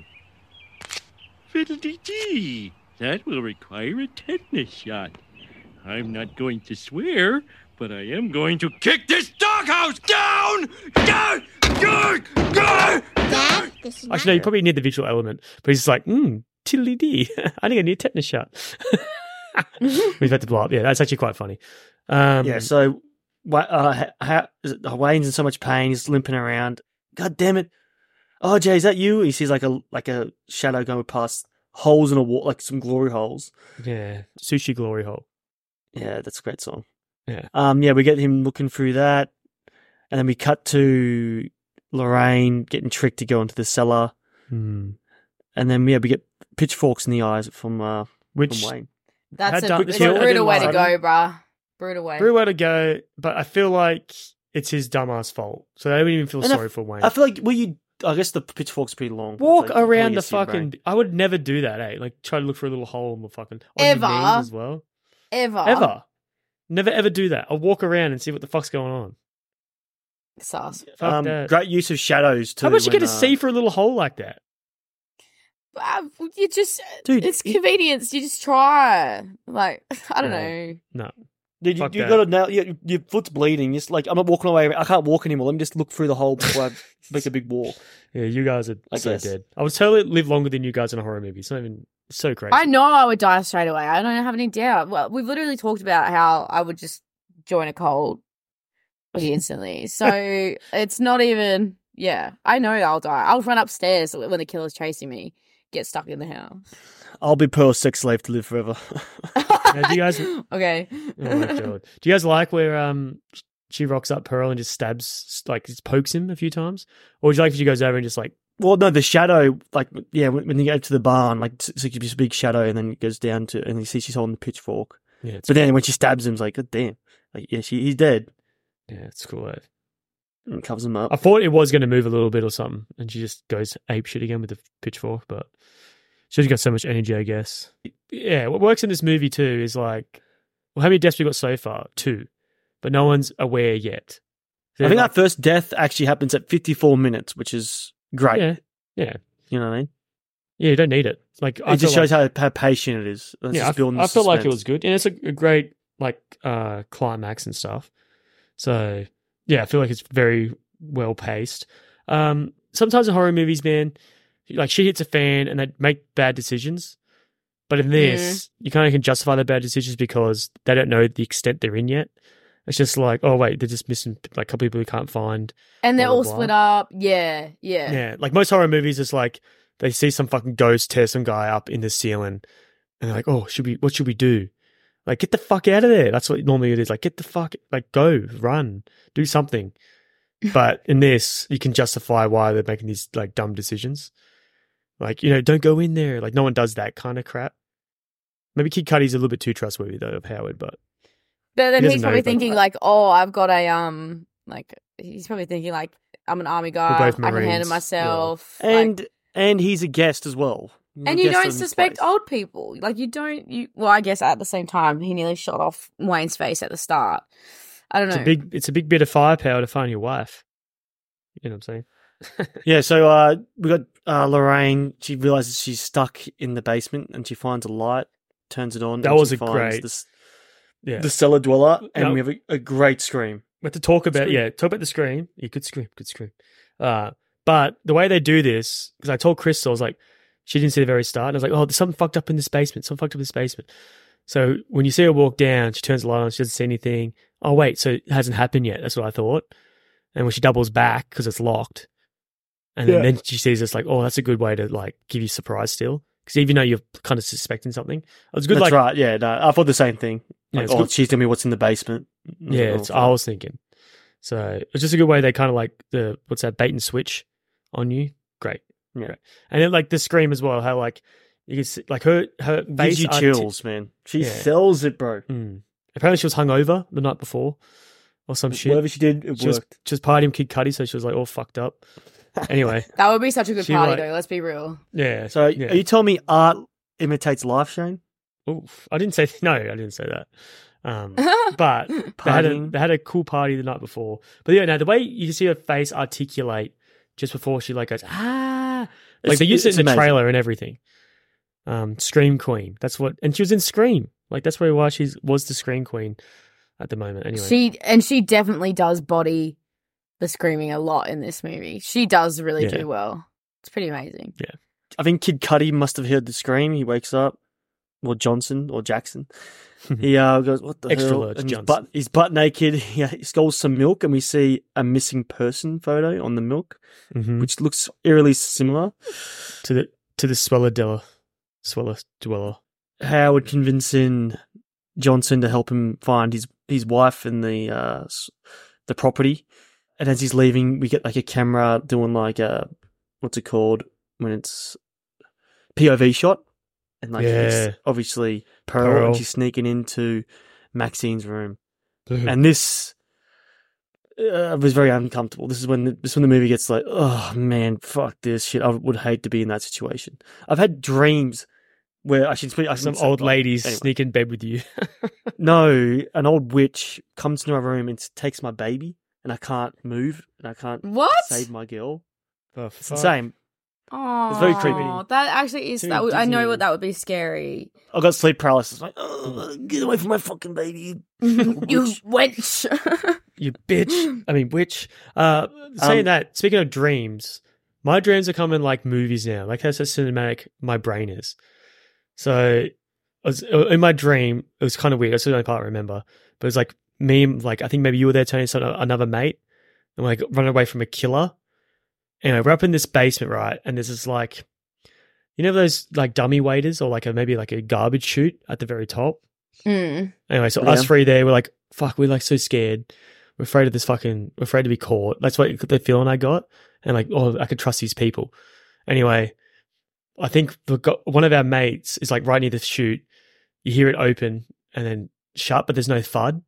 Fiddle-dee-dee. That will require a tetanus shot. I'm not going to swear, but I am going to kick this doghouse down! Down! Down! Down! Dad, this is Actually, no, you probably need the visual element, but he's just like, hmm, tiddly dee. I think I need a tetanus shot. He's about to blow up. Yeah, that's actually quite funny. Um, Yeah, so Wa- uh, ha- ha- is it- Wayne's in so much pain. He's limping around. God damn it. Oh, Jay, is that you? He sees like a like a shadow going past holes in a wall, like some glory holes. yeah, sushi glory hole. Yeah, that's a great song. Yeah. Um. Yeah, we get him looking through that, and then we cut to Lorraine getting tricked to go into the cellar, Hmm. and then yeah, we get pitchforks in the eyes from uh Which from Wayne. That's Had a, done- it's Kill- a I brutal didn't way to like go, it. bruh. Brutal way. very way to go, but I feel like it's his dumbass fault. So I don't even feel And I sorry f- for Wayne. I feel like well, you. I guess the pitchfork's pretty long. Walk so you around probably the see your brain. fucking. I would never do that, eh? Like try to look for a little hole in the fucking. On Ever. your knees as well. Ever. Ever. Never ever do that. I'll walk around and see what the fuck's going on. Sus. Fuck Um, that. great use of shadows too. How much you when, get to uh, see for a little hole like that? Uh, you just, Dude, it's it- convenience. You just try. Like, I don't Yeah. know. No. Dude, you, Fuck you that. got to now. Your, your foot's bleeding. Just like I'm not walking away. I can't walk anymore. Let me just look through the hole before I make a big wall. Yeah, you guys are I so guess. dead. I would totally live longer than you guys in a horror movie. It's not even it's so crazy. I know I would die straight away. I don't have any doubt. Well, we've literally talked about how I would just join a cult instantly. So it's not even, yeah, I know I'll die. I'll run upstairs when the killer's chasing me, get stuck in the house. I'll be Pearl's sex slave to live forever. Now, do you guys? Okay. Oh my god! Do you guys like where um she rocks up Pearl and just stabs, like just pokes him a few times, or would you like if she goes over and just like Well, no, the shadow, like, yeah, when, when you go to the barn, like, it's, it's this big shadow, and then it goes down to, and you see she's holding the pitchfork. yeah, it's, But then when she stabs him, it's like, God damn, like, yeah, she, he's dead, yeah, it's cool. eh? and covers him up. I thought it was going to move a little bit or something, and she just goes ape shit again with the pitchfork. But she's got so much energy, I guess. Yeah, what works in this movie too is like, well, how many deaths we got so far? Two, but no one's aware yet. I think like, that first death actually happens at fifty-four minutes, which is great. yeah, yeah, You know what I mean? yeah. You don't need it. Like I It just feel shows like, how, how patient it is. It's yeah, just I, building I the feel like it suspense. was good, and it's a, a great like uh climax and stuff. So yeah, I feel like it's very well paced. Um, sometimes in horror movies, man, like shit hits a fan and they make bad decisions. But in this, you kind of can justify their bad decisions because they don't know the extent they're in yet. It's just like, oh wait, they're just missing like a couple people who can't find. And they're Blah, blah, all blah. split up. Yeah, yeah. Yeah, like most horror movies, it's like they see some fucking ghost tear some guy up in the ceiling, and they're like, "Oh, should we? What should we do? Like, get the fuck out of there." That's what normally it is. Like, get the fuck, like, go, run, do something. But in this, you can justify why they're making these like dumb decisions. Like, you know, don't go in there. Like, no one does that kind of crap. Maybe Kid Cudi's a little bit too trustworthy though of Howard, but But then He he's doesn't know, probably but- thinking like, oh, I've got a um, like he's probably thinking like, I'm an army guy. both I can handle Marines, myself. Like- And, and he's a guest as well. He's a and you guest don't in this suspect place. old people. Like you don't. You well, I guess at the same time, he nearly shot off Wayne's face at the start. I don't know. it's a big, it's a big bit of firepower to find your wife. You know what I'm saying? Yeah, so uh, we got uh, Lorraine. She realizes she's stuck in the basement, and she finds a light, turns it on. That and was she a finds great- the, s- Yeah. the cellar dweller, and No. we have a, a great scream. We have to talk about, Scream. yeah, talk about the scream. Yeah, good scream, good scream. Uh, but the way they do this, because I told Crystal, I was like, she didn't see the very start. And I was like, oh, there's something fucked up in this basement. Something fucked up in this basement. So when you see her walk down, she turns the light on, she doesn't see anything. Oh, wait, so it hasn't happened yet. That's what I thought. And when she doubles back, because it's locked, and then, Yeah. then she sees it's like, oh, that's a good way to like give you surprise still. Because even though you're kind of suspecting something, it was good. That's like, right. Yeah, no, I thought the same thing. Yeah, Like, it's oh, good- she's telling me what's in the basement. Yeah, it's, I was thinking. So it's just a good way they kind of like the what's that bait and switch on you. Great, Yeah. great. And then like the scream as well. How like you can see, like her her face gives you arti- chills, man. She Yeah. sells it, bro. Mm. Apparently she was hungover the night before or some shit. Whatever she did, it She was, worked. she was partying Kid Cudi, so she was like all fucked up. Anyway, That would be such a good She, party, like- though. Let's be real. yeah. So, yeah. are you telling me art imitates life, Shane? Oof. I didn't say no. I didn't say that. Um, but they had a Partying? they had a cool party the night before. But yeah, no, the way you can see her face articulate just before she like goes ah, like It's- they used it it's in the amazing. trailer and everything. Um, Scream Queen. That's what, and she was in Scream. Like that's probably why she was the Scream Queen at the moment. Anyway, She and she definitely does body the screaming a lot in this movie. She does really Yeah. do well. It's pretty amazing. I think Kid Cudi must have heard the scream. He wakes up, or Johnson, or Jackson. He uh, goes, "What the Extra hell?" large And he's Johnson. butt, he's butt naked. He, he scolds some milk, and we see a missing person photo on the milk, Mhm. which looks eerily similar. to the to the Sweller Dweller, Sweller Dweller. Howard convincing Johnson to help him find his his wife and the uh, s- the property. And as he's leaving, we get like a camera doing like a what's it called when it's P O V shot, and like Yeah. it's obviously Pearl, Pearl. and she's sneaking into Maxine's room, and this uh, was very uncomfortable. This is when the, this is when the movie gets like, oh man, fuck this shit. I would hate to be in that situation. I've had dreams where I should speak. I Some shouldn't say- old ladies anyway. sneak in bed with you. No, an old witch comes to my room and takes my baby, and I can't move, and I can't What? save my girl. Oh, It's insane. Oh, It's very creepy. That actually is. Too That would, I know Disney. what that would be scary. I got sleep paralysis. Like, oh, get away from my fucking baby. You wench. You bitch. I mean, witch. Uh, saying Um, that, speaking of dreams, my dreams are coming like movies now. Like how so cinematic my brain is. So, I was, in my dream, it was kind of weird. That's the only part I remember. But it was like me, and, like I think maybe you were there, Tony, so another mate, and we like running away from a killer. Anyway, we're up in this basement, right? And there's this like, you know, those like dummy waiters or like a maybe like a garbage chute at the very top. Mm. Anyway, so Yeah. us three there, we're like, fuck, we're like so scared. We're afraid of this fucking, we're afraid to be caught. That's what the feeling I got. And like, oh, I could trust these people. Anyway, I think the, go- one of our mates is like right near the chute. You hear it open and then shut, but there's no thud.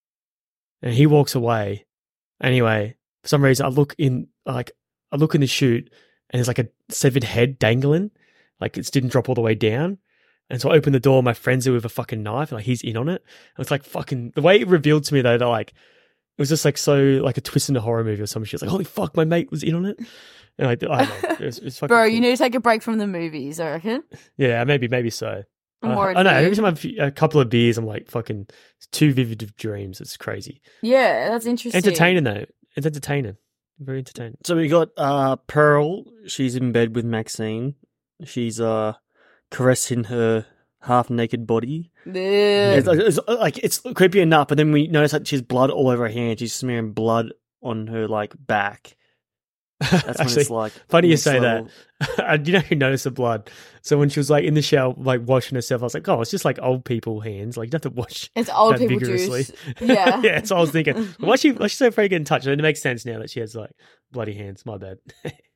And he walks away. Anyway, for some reason, I look in, like, I look in the chute and there's like a severed head dangling. Like it didn't drop all the way down. And so I open the door, my friend's there with a fucking knife, like he's in on it. And it's like fucking, the way it revealed to me though, that like, it was just like so, like a twist in a horror movie or some shit. It's like, holy fuck, my mate was in on it. And like, I don't know. It was, it was fucking Bro, cool. you need to take a break from the movies, I reckon. Yeah, maybe, maybe so. I'm I, worried I know. for you. Every time I have a couple of beers, I'm like fucking it's too vivid of dreams. It's crazy. Yeah, that's interesting. Entertaining though. It's entertaining. Very entertaining. So we got uh, Pearl. She's in bed with Maxine. She's uh, caressing her half-naked body. Ugh. It's, like- it's like it's creepy enough, but then we notice that she has blood all over her hand. She's smearing blood on her like back. That's when Actually, it's like funny you next say level. that. I, you know who noticed the blood? So when she was like in the shower, like washing herself, I was like, oh, it's just like old people hands. Like you don't have to wash It's old that people vigorously. juice. Yeah. yeah, that's what I was thinking. Why she why she so afraid to get in touch? And it makes sense now that she has like bloody hands. My bad.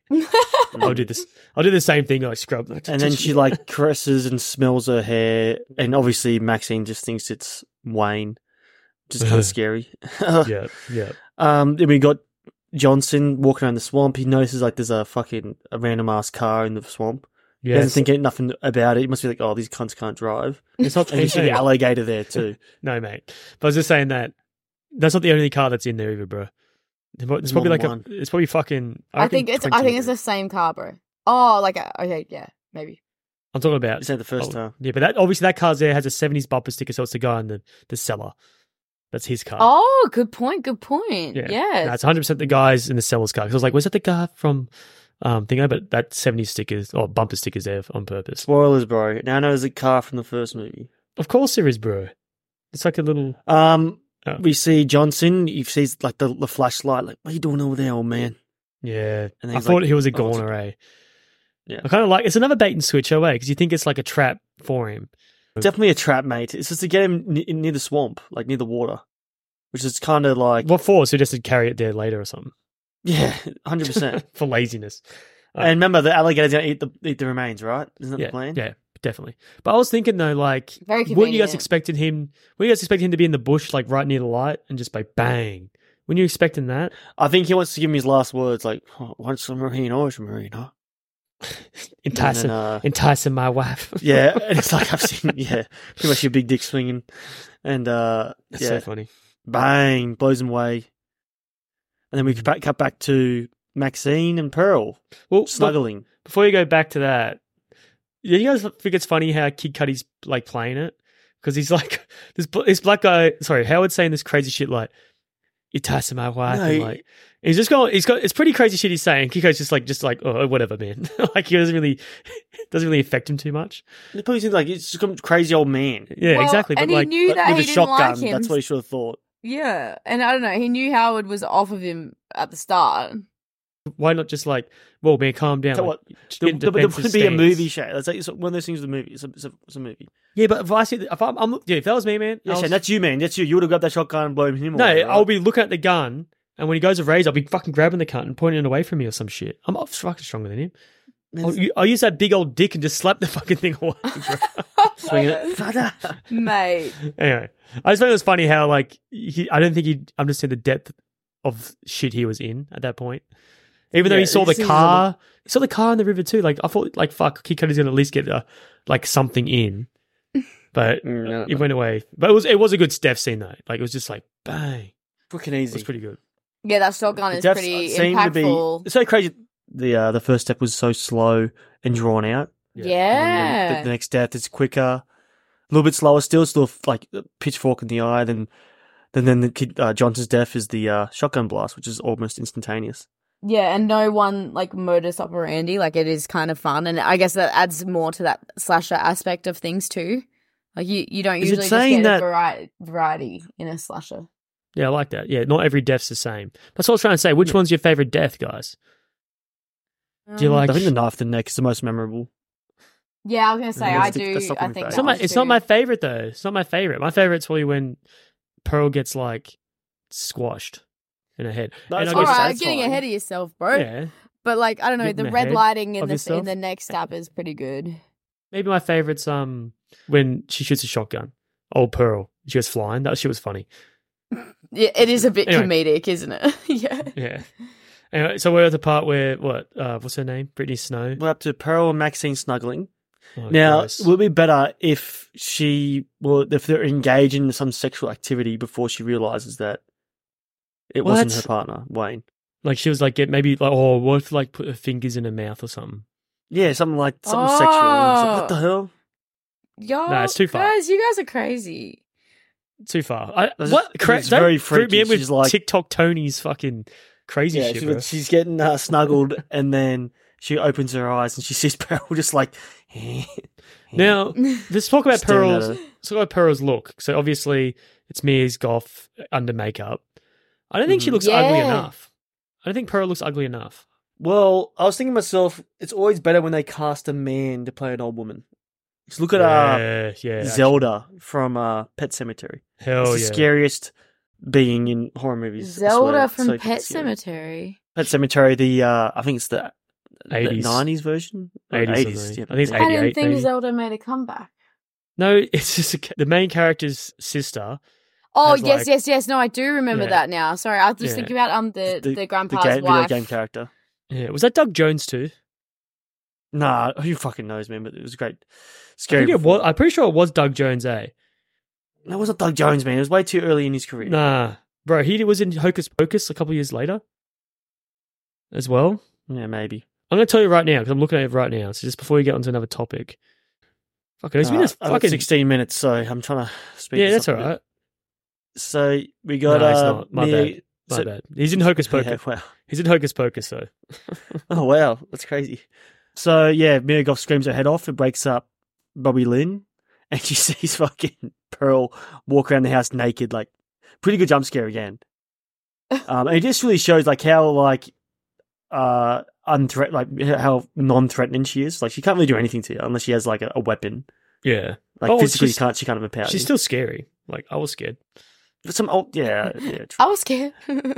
I'll do this. I'll do the same thing. Like scrub. Like, And then she like caresses and smells her hair, and obviously Maxine just thinks it's Wayne, which is kind of scary. yeah, yeah. Um, then we got Johnson walking around the swamp. He notices like there's a fucking a random ass car in the swamp. He Yeah, doesn't think nothing about it. He must be like, oh, these cunts can't drive. it's not. And you see the alligator there too. No, mate. But I was just saying that that's not the only car that's in there either, bro. There's There's probably more like than a. one. It's probably fucking. I, I reckon think it's. I twenty think it's of the same car, bro. Oh, like a, okay, yeah, maybe. I'm talking about. You said the first oh, time. Yeah, but that obviously that car's there has a seventies bumper sticker, so it's the guy in the, the cellar. That's his car. Oh, good point. Good point. yeah. Yes. No, it's one hundred percent the guys in the seller's car. Because I was like, was that the guy from um Thingo? But that seventies stickers or bumper stickers there on purpose. Spoilers, bro. Now I know there's a car from the first movie. Of course there is, bro. It's like a little. Um, Oh. we see Johnson. He sees like the, the flashlight. Like, what are you doing over there, old man? Yeah. And I he's thought like, he was a "Oh, it's goner, eh? Yeah. I kind of like it's another bait and switch away because you think it's like a trap for him. Definitely a trap, mate. It's just to get him n- near the swamp, like near the water, which is kind of like What for? So just to carry it there later or something yeah, hundred percent. for laziness. And remember, the alligator's gonna eat the eat the remains, right? Isn't that Yeah, the plan? yeah, definitely. But I was thinking though, like, Very wouldn't you convenient. guys expected him? Wouldn't you guys expect him to be in the bush, like right near the light, and just like bang? When you expecting that? I think he wants to give him his last words, like oh, once a marine, always a marine, huh? Enticing, And then, uh, enticing my wife. Yeah, and it's like I've seen, yeah, pretty much your big dick swinging, and uh, That's yeah, so funny. bang, blows him away, and then we cut back, cut back to Maxine and Pearl Well, look, snuggling. before you go back to that, yeah, you guys think it's funny how Kid Cudi's like playing it because he's like this bl- this black guy. Sorry, Howard's saying this crazy shit like "you enticing my wife," No, and he- like he's just going. He's got it's pretty crazy shit he's saying. Kiko's just like just like oh whatever, man. Like he doesn't really doesn't really affect him too much. It probably seems like it's just some crazy old man Yeah, Well, exactly. But and he like knew but that with he a didn't shotgun. like him. That's what he should have thought. Yeah, and I don't know. He knew Howard was off of him at the start. why not just like, well, man, calm down. Tell like, what, just There, get in there, there defensive would be a stance. movie, Shay. That's like, it's one of those things with a movie. It's a, it's a, it's a movie. Yeah, but if I see, if I'm, I'm yeah, if that was me, man, Yeah, I Shay, was- that's you, man. That's you. You would have grabbed that shotgun and blown him no, away, right? I'll be looking at the gun, and when he goes to raise, I'll be fucking grabbing the cunt and pointing it away from me or some shit. I'm fucking stronger than him. I'll, u- I'll use that big old dick and just slap the fucking thing away. Bro. swinging it. Mate. Anyway, I just thought it was funny how like he, I don't think he understood the depth of shit he was in at that point. Even though Yeah, he saw he the seems car, he saw the car in the river too. Like I thought, like fuck, Kid Cudi's gonna at least get uh, like something in, but Mm, no, it no. went away. But it was it was a good Steph scene though. Like it was just like bang, Fucking it easy. was pretty good. Yeah, that shotgun The is deaths pretty seem to be- impactful. It's so crazy. The uh, the first step was so slow and drawn out. Yeah. And Yeah. then the, the next death is quicker, a little bit slower. Still, still like a pitchfork in the eye. Then, then, then the kid uh, Johnson's death is the uh, shotgun blast, which is almost instantaneous. Yeah, and no one like modus operandi. Like it is kind of fun, and I guess that adds more to that slasher aspect of things too. Like you, you don't Is it usually just saying get that- a variety, variety in a slasher. Yeah, I like that. Yeah, not every death's the same. That's what I was trying to say. Which one's your favorite death, guys? Do you Um, like- I think the knife to the neck is the most memorable. Yeah, I was gonna say Yeah, I that's- do. that's not I my think favourite. It's that not my. one It's not too. my favorite though. It's not my favorite. My favorite's probably when Pearl gets like squashed in her head. No, And it's I All guess- right, that's getting fine. ahead of yourself, bro. Yeah, But like I don't know, Getting the ahead red lighting in of the in yourself? the neck stab is pretty good. maybe my favorite's um when she shoots a shotgun. Old Pearl. She goes flying. That shit was funny. Yeah, it is a bit Anyway. comedic, isn't it? Yeah. Yeah. Anyway, so we're at the part where what? Uh, what's her name? Brittany Snow. We're up to Pearl and Maxine snuggling. Oh, Now, gross. would it be better if she, well, if they're engaged in some sexual activity before she realizes that it wasn't What? her partner, Wayne? like she was like, get maybe like, oh, what if like put her fingers in her mouth or something? Yeah, something like something sexual. And it's like, what the Oh. hell? Yo, Nah, it's too far. Guys, you guys are crazy. Too far. I, That's what? just- Cra- it's don't very group me in freaky. with She's like- TikTok Tony's fucking crazy Yeah, shit, she, bro. was- she's getting uh, snuggled, and then she opens her eyes and she sees Pearl just like. Now, let's talk about Staring at Pearl's. her. Let's talk about Pearl's look. So obviously, it's Mia's Goth under makeup. I don't think she Mhm. looks ugly Yeah. enough. I don't think Pearl looks ugly enough. Well, I was thinking to myself, it's always better when they cast a man to play an old woman. Just look at uh, yeah, yeah. Zelda from uh, Pet Cemetery. actually. Hell it's yeah. the scariest being in horror movies. I swear. Zelda It's from so Pet scary. Cemetery. Pet Cemetery, the uh, I think it's the eighties. nineties version, Or eighties, I eighties. think. Yeah, I think it's I didn't eighty-eight, think maybe. Zelda made a comeback. No, it's just a, the main character's sister. Oh Has, yes, like- yes, yes. No, I do remember Yeah. that now. Sorry, I was just Yeah. thinking about um the the, the, grandpa's game, video wife. game character. Yeah, was that Doug Jones too? Nah, who fucking knows, man? But it was great, I scary. think it before. was, I'm pretty sure it was Doug Jones, eh? That wasn't Doug Jones, man. It was way too early in his career. Nah, Bro, he was in Hocus Pocus a couple years later as well. Yeah, maybe. I'm going to tell you right now because I'm looking at it right now. So just before we get onto another topic. Fucking, it's been Uh, a I've got fucking... sixteen minutes, so I'm trying to speak. Yeah, this that's up all a bit. right. So we got. No, it's uh, not. My Mia- bad. My so- bad. He's in Hocus Pocus. Yeah, wow. He's in Hocus Pocus, though. Oh wow, that's crazy. So yeah, Mia Goth screams her head off and breaks up Bobby Lynn, and she sees fucking Pearl walk around the house naked. Like, pretty good jump scare again. Um, and it just really shows like how like uh unthreat like how non-threatening she is. Like she can't really do anything to you unless she has like a, a weapon. Yeah. Like Oh, physically, she she's- can't. She can't overpower She's you. still scary. Like, I was scared. But some oh yeah yeah. True. I was scared.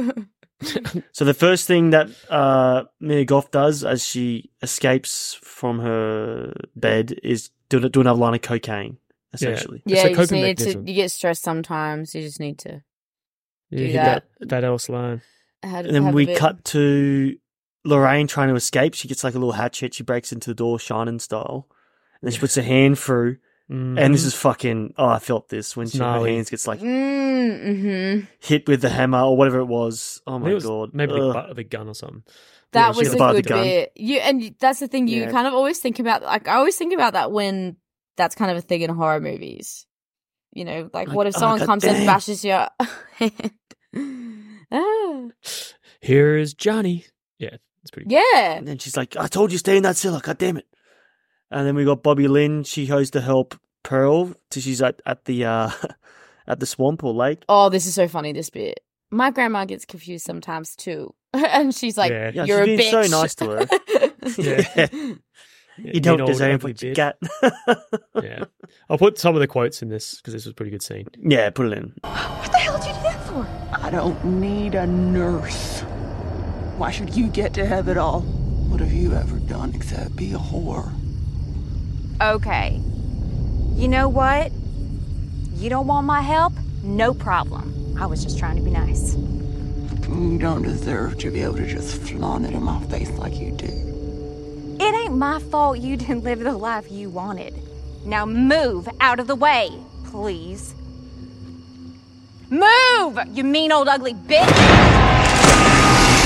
So the first thing that uh, Mia Goth does as she escapes from her bed is do, do another line of cocaine, essentially. It's yeah, a you just coping need to. mechanism. You get stressed sometimes. You just need to. Yeah, Do hit that. that. That else line. Have, And then have a we bit. cut to Lorraine trying to escape. She gets like a little hatchet. She breaks into the door, Shining style. And then she puts her hand through. And this is fucking... Oh, I felt this when she, her Gnarly. hands gets like Mm, mm-hmm. hit with the hammer or whatever it was. Oh I think my it was god. Maybe the Ugh. butt of the gun or something. That she was got a the butt of good the gun. bit. You and that's the thing. You Yeah. kind of always think about. Like I always think about that when that's kind of a thing in horror movies. You know, like, Like, what if oh, someone comes in and goddamn. bashes your hand? ah. Here is Johnny. Yeah, it's pretty good. Yeah. And then she's like, I told you stay in that cellar, god damn it. And then we got Bobby Lynn. She goes to help Pearl till she's at, at the uh at the swamp or lake. Oh, this is so funny. This bit. My grandma gets confused sometimes too, and she's like, Yeah. Yeah, "You're she's a being bitch." so nice to her. Yeah. You mean don't old deserve ugly what you bitch. got. Yeah. I'll put some of the quotes in this because this was a pretty good scene. Yeah, put it in. What the hell did you do that for? I don't need a nurse. Why should you get to have it all? What have you ever done except be a whore? Okay. You know what? You don't want my help? No problem. I was just trying to be nice. You don't deserve to be able to just flaunt it in my face like you do. It ain't my fault you didn't live the life you wanted. Now move out of the way, please. Move, you mean old ugly bitch!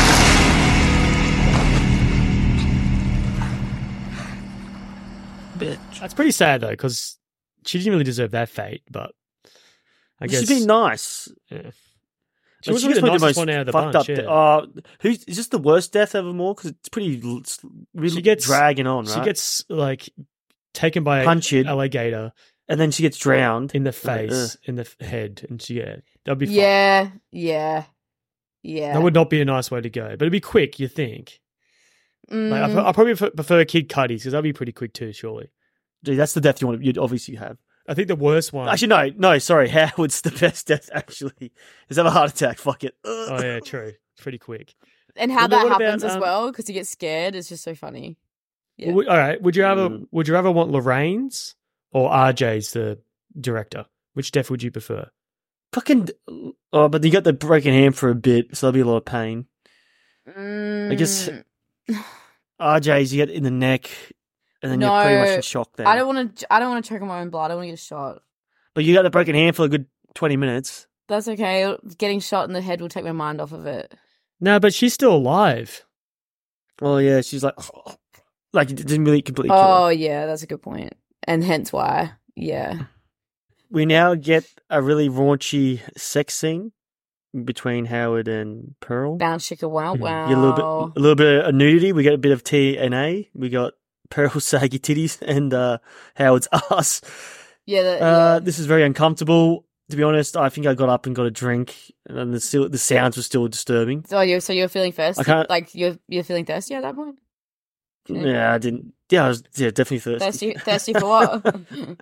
Bitch. That's pretty sad though because she didn't really deserve that fate, but I guess She's been nice. yeah. She Like, was really the probably nicest one out of the fucked bunch. up. Yeah. Uh, who's is this the worst death ever? More because it's pretty l- s- really She gets- dragging on, right? She gets like taken by Punched. an alligator and then she gets drowned in the Like, face, ugh. in the f- head, and she yeah, that'd be fun. Yeah, yeah, yeah. That would not be a nice way to go, but it'd be quick. You think? Mm, Like, I, pro- I probably prefer- prefer Kid Cudi's because that'd be pretty quick too. Surely, Dude, that's the death you want. You'd obviously have. I think the worst one. Actually, no, no. Sorry, Howard's the best death. Actually, is have a heart attack. Fuck it. Ugh. oh yeah, true. Pretty quick. and how Well, but that what about, happens as um, well because he gets scared is just so funny. Yeah. Well, would- all right. Would you ever? Mm. Would you ever want Lorraine's or R J's the director? Which death would you prefer? Fucking. Oh, but you got the broken hand for a bit, so there'll be a lot of pain. I guess Mm, R J's you get in the neck, and then you're pretty much No, in shock there. I don't want to. I don't want to choke on my own blood. I want to get shot. But you got the broken hand for a good twenty minutes. That's okay. Getting shot in the head will take my mind off of it. No, but she's still alive. Oh yeah, she's like, like it didn't really completely kill Oh her. yeah, that's a good point, and hence why. Yeah. We now get a really raunchy sex scene between Howard and Pearl. Bounce chicka wow Mhm. wow. You get a little bit, a little bit of nudity. We get a bit of T N A. We got Pearl's saggy titties and uh, Howard's ass. Yeah, that, Uh, yeah. This is very uncomfortable. To be honest, I think I got up and got a drink, and the still the sounds were still disturbing. So you so you're feeling thirsty? I can't- Like you're you're feeling thirsty at that point? Okay. Yeah, I didn't. Yeah, I was yeah definitely thirsty. Thirsty, thirsty for what?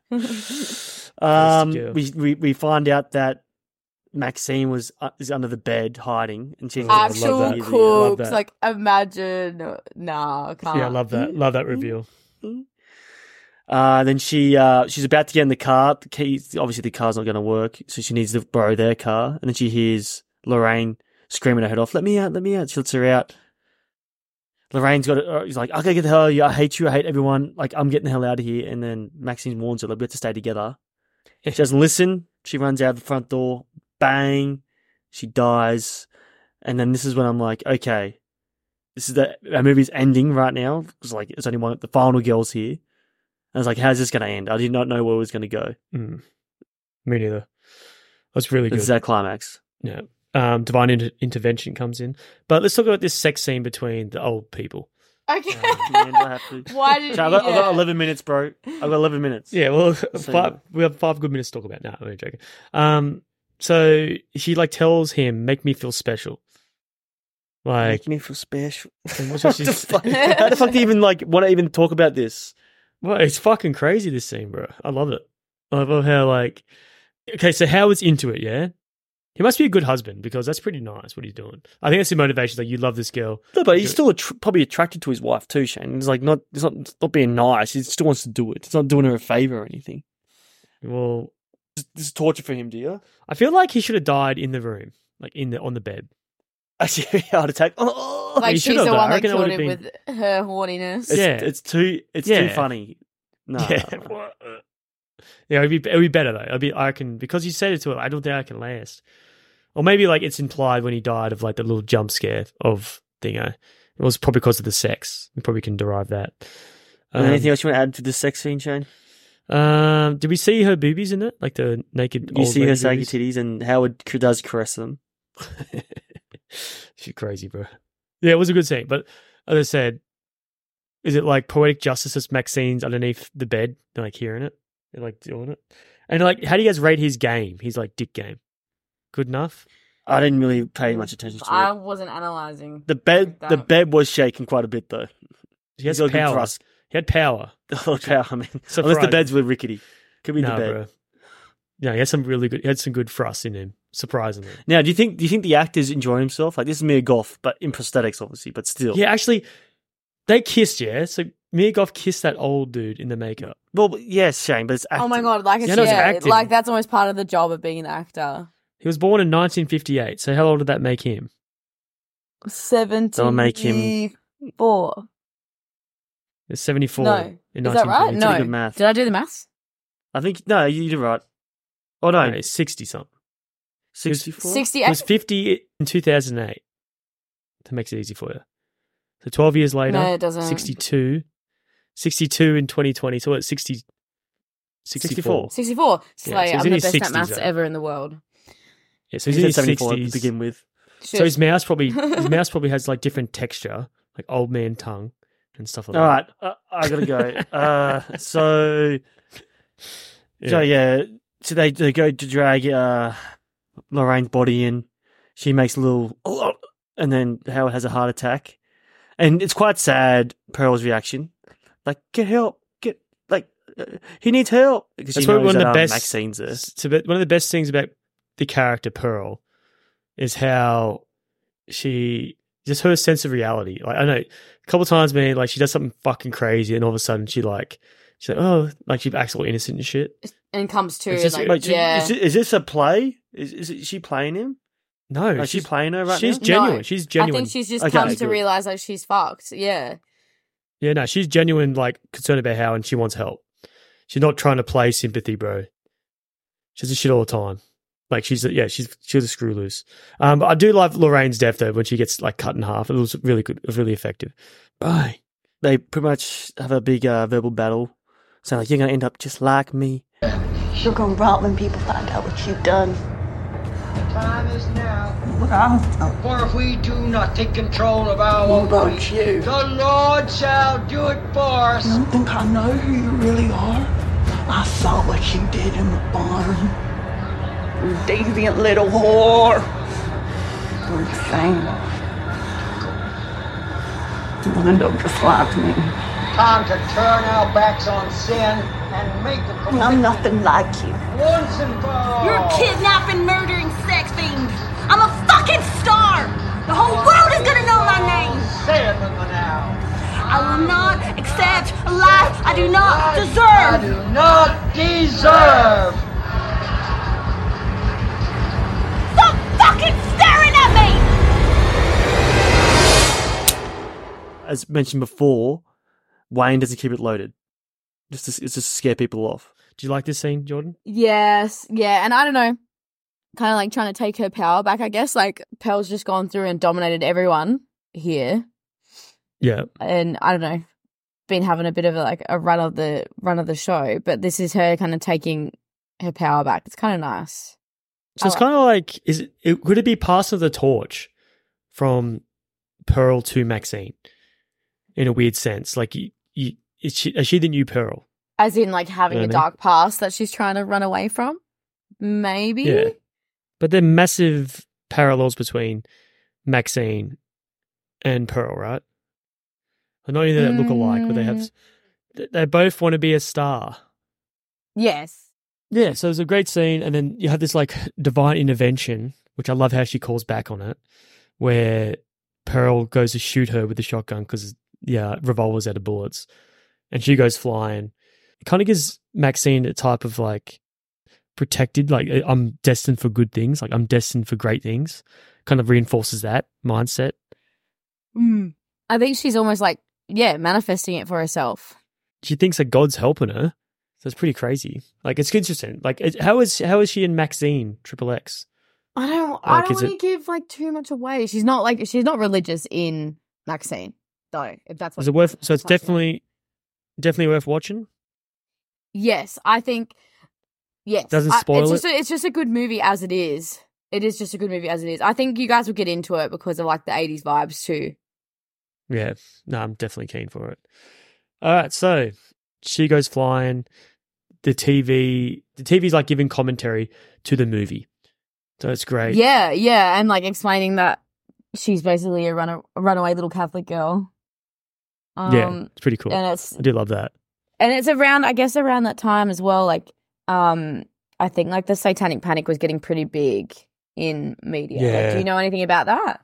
Um, girl. we, we we find out that Maxine was uh, is under the bed hiding, and she's Oh, I love Actual that. Yeah, Love cooks. that. Like imagine. Nah, I can't. Yeah, I love that. Love that reveal. Uh, then she uh, she's about to get in the car. The keys, obviously, the car's not going to work, so she needs to borrow their car. And then she hears Lorraine screaming her head off, "Let me out! Let me out!" She lets her out. Lorraine's got it. uh, He's like, "I gotta get the hell out of here. I hate you. I hate everyone. Like, I'm getting the hell out of here." And then Maxine warns her, "Like, we have to stay together." She doesn't listen. She runs out the front door. Bang! She dies, and then this is when I'm like, okay, this is the our movie's ending right now. It's like it's only one. The final girl's here. I was like, how's this going to end? I did not know where it was going to go. Mm. Me neither. That's really This good. is that climax. Yeah. Um, divine inter- intervention comes in. But let's talk about this sex scene between the old people. Okay. Man, do I have to- Why did So I've, you? got, I've got eleven minutes, bro. I've got eleven minutes. Yeah, well, So- five, we have five good minutes to talk about now. I'm only joking. Um, so she like tells him, "Make me feel special." Like, Make me feel special. and what's What she the s- fuck? How the fuck do you even like want to even talk about this? well, it's fucking crazy. This scene, bro. I love it. I love how like, okay, so Howard's into it. Yeah, he must be a good husband because that's pretty nice what he's doing. I think that's the motivation. Like, you love this girl. No, but he's still attr probably attracted to his wife too, Shane. He's like not, he's not, it's not being nice. He still wants to do it. It's not doing her a favor or anything. Well, This, this is torture for him, dear. I feel like he should have died in the room, like in the on the bed. Actually, heart attack. Oh, Like he she's should've the done. one I that reckon it killed him would've with her horniness. it's, Yeah. it's too, it's Yeah. too funny. No, yeah, no, no. yeah, it'd be it'd be better though. It'd be I reckon because you said it to her. I don't think I can last. Or maybe like it's implied when he died of like the little jump scare of Dingo. It was probably because of the sex. We probably can derive that. Um, Anything else you want to add to this sex scene, Shane? um, did we see her boobies in it? Like the naked. You old see her lady saggy boobies? titties, and Howard c- does caress them. She's crazy, bro. Yeah, it was a good scene, but as I said, is it like poetic justice as Maxine's underneath the bed, they're like hearing it, they're like doing it, and like, how do you guys rate his game? He's like dick game, good enough. I didn't really pay much attention to I it. wasn't analyzing. The bed, like the that. bed was shaking quite a bit though. He has He's got good power. thrust. He had power. Oh, wow, I mean, unless the Surprising. beds were rickety, could be No, the bed. bro. Yeah, he had some really good. He had some good thrust in him. Surprisingly. Now, do you think do you think the actor's enjoying himself? Like, this is Mia Goth, but in prosthetics, obviously, but still. Yeah, actually, they kissed. Yeah, so Mia Goth kissed that old dude in the makeup. Well, but- yes, Shane, but it's acting. Oh my god! Like it's Yeah, no, it's yeah, acting. like that's almost part of the job of being an actor. He was born in nineteen fifty-eight. So how old did that make him? Seventy. That'll make him- four. He was seventy-four. No, in is that right? nineteen fifty. No, good math. did I do the maths? I think no, you did right. Oh no, No, he's sixty something. sixty-four. He Sixty-eight. was fifty in two thousand eight. That makes it easy for you. So twelve years later, No, it doesn't. sixty-two. sixty-two in twenty twenty. So what, sixty, sixty-four. Sixty-four. So Yeah, so he's I'm in the his best at sixties, maths though. ever in the world. Yeah, so he's He in said his seventy-four to sixties. begin with. So his mouse probably his mouse probably has like different texture, like old man tongue and stuff like All that. right, uh, I gotta go. uh, so, Yeah. so yeah, so they they go to drag uh, Lorraine's body in. She makes a little, and then Howard has a heart attack, and it's quite sad. Pearl's reaction, like get help, get like uh, he needs help because That's she knows probably one of that the um, best. Maxine's there. So that- one of the best things about the character Pearl is how she just her sense of reality. Like I know a couple of times, man, like she does something fucking crazy, and all of a sudden she like she's like, oh, like she acts all innocent and shit. And comes to It's just- like Wait, so yeah. is, it- is this a play? Is is, it, is she playing him? No, Is she she's playing her right she's now? genuine. No, she's I genuine. think she's just Okay, comes to good. realize like she's fucked. Yeah. Yeah, no, she's genuine, like concerned about how, and she wants help. She's not trying to play sympathy, bro. She does this shit all the time. Like she's, yeah, she's she's a screw loose. Um, but I do love Lorraine's death though when she gets like cut in half. It was really good. It was really effective. Bye. They pretty much have a big uh, verbal battle. So like, you're gonna end up just like me. You're gonna rot when people find out what you've done. Time is now, What I've done. for if we do not take control of our What own about fate, you? the Lord shall do it for us. You don't think I know who you really are? I saw what you did in the barn. You deviant little whore. You're insane. You'll end up just like me. Time to turn our backs on sin and make a I'm commitment nothing like you. once and for all. You're a kidnapping, murdering sex fiend. I'm a fucking star. The whole world is gonna know my name. Say it with me now. I will not accept a life I do not I deserve. do not deserve. Stop fucking staring at me. As mentioned before, Wayne doesn't keep it loaded. Just to, it's just to scare people off. Do you like this scene, Jordan? Yes. Yeah. And I don't know. kind of like trying to take her power back, I guess. Like Pearl's just gone through and dominated everyone here. Yeah. And I don't know, been having a bit of a, like a run of the run of the show, but this is her kind of taking her power back. It's kind of nice. So it's kind of like, is it, it could it be passing the torch from Pearl to Maxine in a weird sense? Like, you, you, is, she, is she the new Pearl? As in, like, having You know a what I mean? dark past that she's trying to run away from? Maybe? Yeah. But there are massive parallels between Maxine and Pearl, right? Not only do they look alike, but they have, they both want to be a star. Yes. Yeah, so it's a great scene, and then you have this like divine intervention, which I love how she calls back on it, where Pearl goes to shoot her with the shotgun because yeah, revolver's out of bullets, and she goes flying. It kind of gives Maxine a type of like protected, like I'm destined for good things, like I'm destined for great things. Kind of reinforces that mindset. Mm. I think she's almost like, yeah, manifesting it for herself. She thinks that God's helping her. So it's pretty crazy. Like, it's interesting. Like, it, how is how is she in Maxine Triple X? I don't. I Like, don't is want it- to give like too much away. She's not like she's not religious in Maxine, though. If that's what Is it worth? So it's touching on. definitely definitely worth watching. Yes, I think. Yes, Doesn't I- spoil it's just it? A, it's just a good movie as it is. It is just a good movie as it is. I think you guys will get into it because of like the eighties vibes too. Yeah, no, I'm definitely keen for it. All right, so she goes flying. The T V, the T V's like giving commentary to the movie, so it's great. Yeah, yeah, and like explaining that she's basically a, run- a runaway little Catholic girl. Um, yeah, it's pretty cool. and it's I do love that. and it's around, I guess, around that time as well. Like, um, I think like the Satanic Panic was getting pretty big in media. Like, Yeah. do you know anything about that?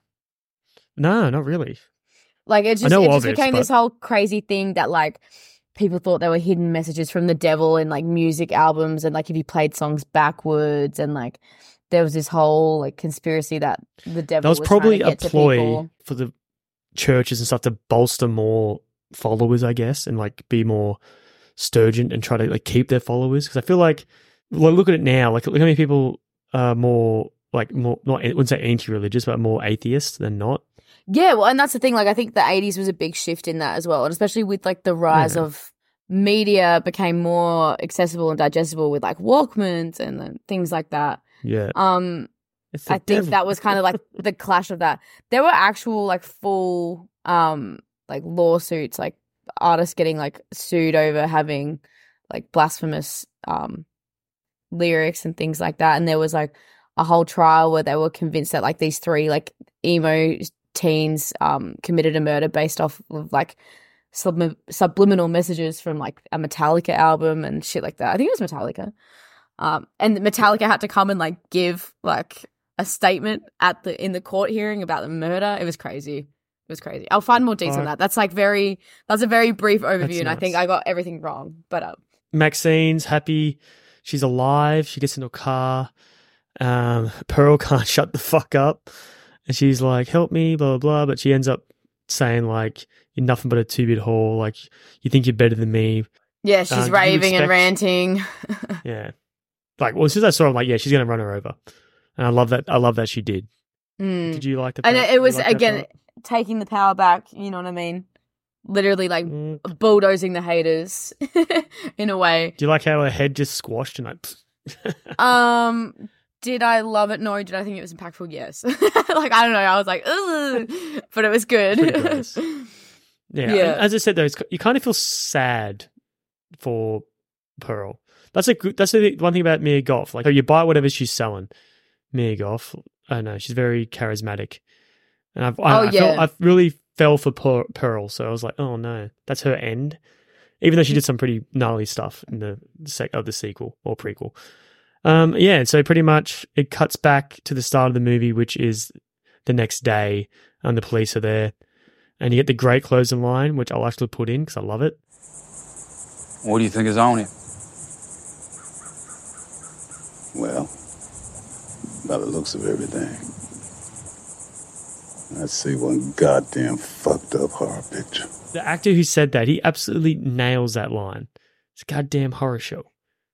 No, not really. Like, it just, know it of just it, became this but- whole crazy thing that like people thought there were hidden messages from the devil in like music albums, and like if you played songs backwards, and like there was this whole like conspiracy that the devil That was was probably trying to a get to ploy people. for the churches and stuff to bolster more followers, I guess, and like be more sturgeon and try to like keep their followers. Because I feel like, well, look at it now. Like, look how many people are more like more not I wouldn't say anti-religious, but more atheist than not. Yeah, well, and that's the thing. Like, I think the eighties was a big shift in that as well, and especially with like the rise Yeah. of media became more accessible and digestible with like Walkmans and then things like that. Yeah, Um, It's the I think devil. that was kind of like the clash of that. There were actual like full um like lawsuits, like artists getting like sued over having like blasphemous um lyrics and things like that. And there was like a whole trial where they were convinced that like these three like emo teens um committed a murder based off of like sublim- subliminal messages from like a Metallica album and shit like that. I think it was Metallica. Um, and Metallica had to come and like give like a statement at the in the court hearing about the murder. It was crazy. It was crazy. I'll find more details on Alright. that. That's like very. That's a very brief overview, That's and I think nuts. I got everything wrong. But uh, Maxine's happy. She's alive. She gets into a car. Um, Pearl can't shut the fuck up. And she's like, help me, blah, blah, blah. But she ends up saying, like, you're nothing but a two-bit whore. Like, you think you're better than me. yeah, she's Uh, did you raving and expect- ranting. Yeah. Like, well, as soon as I saw her, I'm like, yeah, she's going to run her over. And I love that. I love that she did. Mm. Did you like the And part- it, it did you was like that again part? taking the power back. You know what I mean? Literally, like Mm. bulldozing the haters in a way. Do you like how her head just squashed and like, Um, did I love it? No. Did I think it was impactful? Yes. Like, I don't know. I was like, ugh, but it was good. Pretty gross. Yeah. Yeah. As I said, though, it's, you kind of feel sad for Pearl. That's a good, that's the one thing about Mia Goth. Like, you buy whatever she's selling. Mia Goth, I don't know, she's very charismatic, and I've I, Oh, I, yeah. felt, I really fell for Pearl, Pearl. So I was like, oh no, that's her end. Even though she did some pretty gnarly stuff in the sec of the sequel or prequel. Um, yeah, so pretty much it cuts back to the start of the movie, which is the next day, and the police are there, and you get the great closing line, which I'll actually put in because I love it. What do you think is on it? Well, by the looks of everything, I see one goddamn fucked up horror picture. The actor who said that, he absolutely nails that line. It's a goddamn horror show.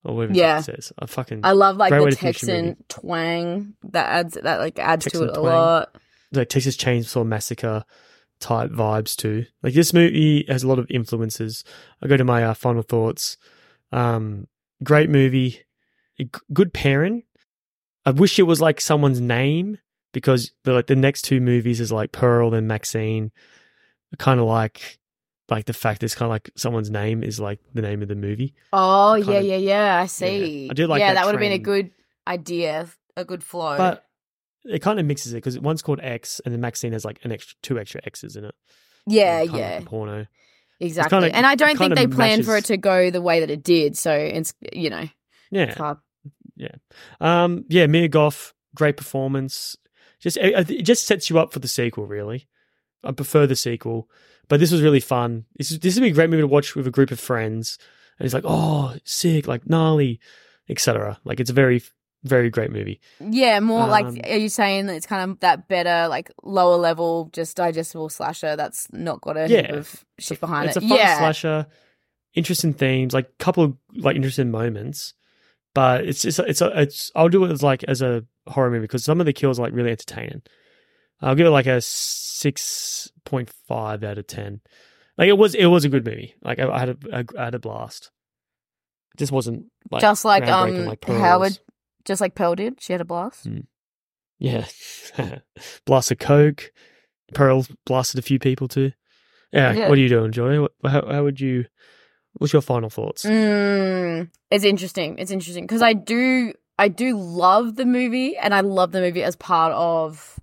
or whatever Yeah. it says. I fucking I love like great way the to finish the movie. Texan twang that adds that like adds Texan to it a twang. lot. Like Texas Chainsaw Massacre type vibes too. Like this movie has a lot of influences. I go to my uh, final thoughts. Um, great movie, a g- good pairing. I wish it was like someone's name because the, like the next two movies is like Pearl and Maxine. Kind of like like the fact it's kind of like someone's name is like the name of the movie. Oh Kind yeah, of- yeah, yeah. I see. I do like yeah, that that would have been a trend. good idea, a good flow. But it kind of mixes it because one's called X and then Maxine has like an extra two extra X's in it. yeah, Kind of yeah. like a porno. Exactly. kinda- and I don't it think kinda they planned for it matches- to go the way that it did. So it's, you know, Yeah. it's hard. Yeah. Um, yeah, Mia Goth, great performance. Just it it just sets you up for the sequel, really. I prefer the sequel. But this was really fun. This is this would be a great movie to watch with a group of friends. And it's like, oh, sick, like gnarly, et cetera. Like it's a very, very great movie. Yeah, more Um, like, are you saying that it's kind of that better, like lower level, just digestible slasher that's not got a heap Yeah. of shit behind It's it? a fun yeah. slasher, interesting themes, like couple of like interesting moments. But it's just it's a, it's I'll do it as like as a horror movie because some of the kills are like really entertaining. I'll give it like a six point five out of ten. Like it was, it was a good movie. Like I, I had a, I had a blast. It just wasn't like just like groundbreaking um like Pearl Howard, was. just like Pearl did. She had a blast. Mm. Yeah, blasted coke. Pearl blasted a few people too. Yeah, Yeah. what are you doing, Joy? What, how how would you? What's your final thoughts? Mm, it's interesting. It's interesting because I do, I do love the movie, and I love the movie as part of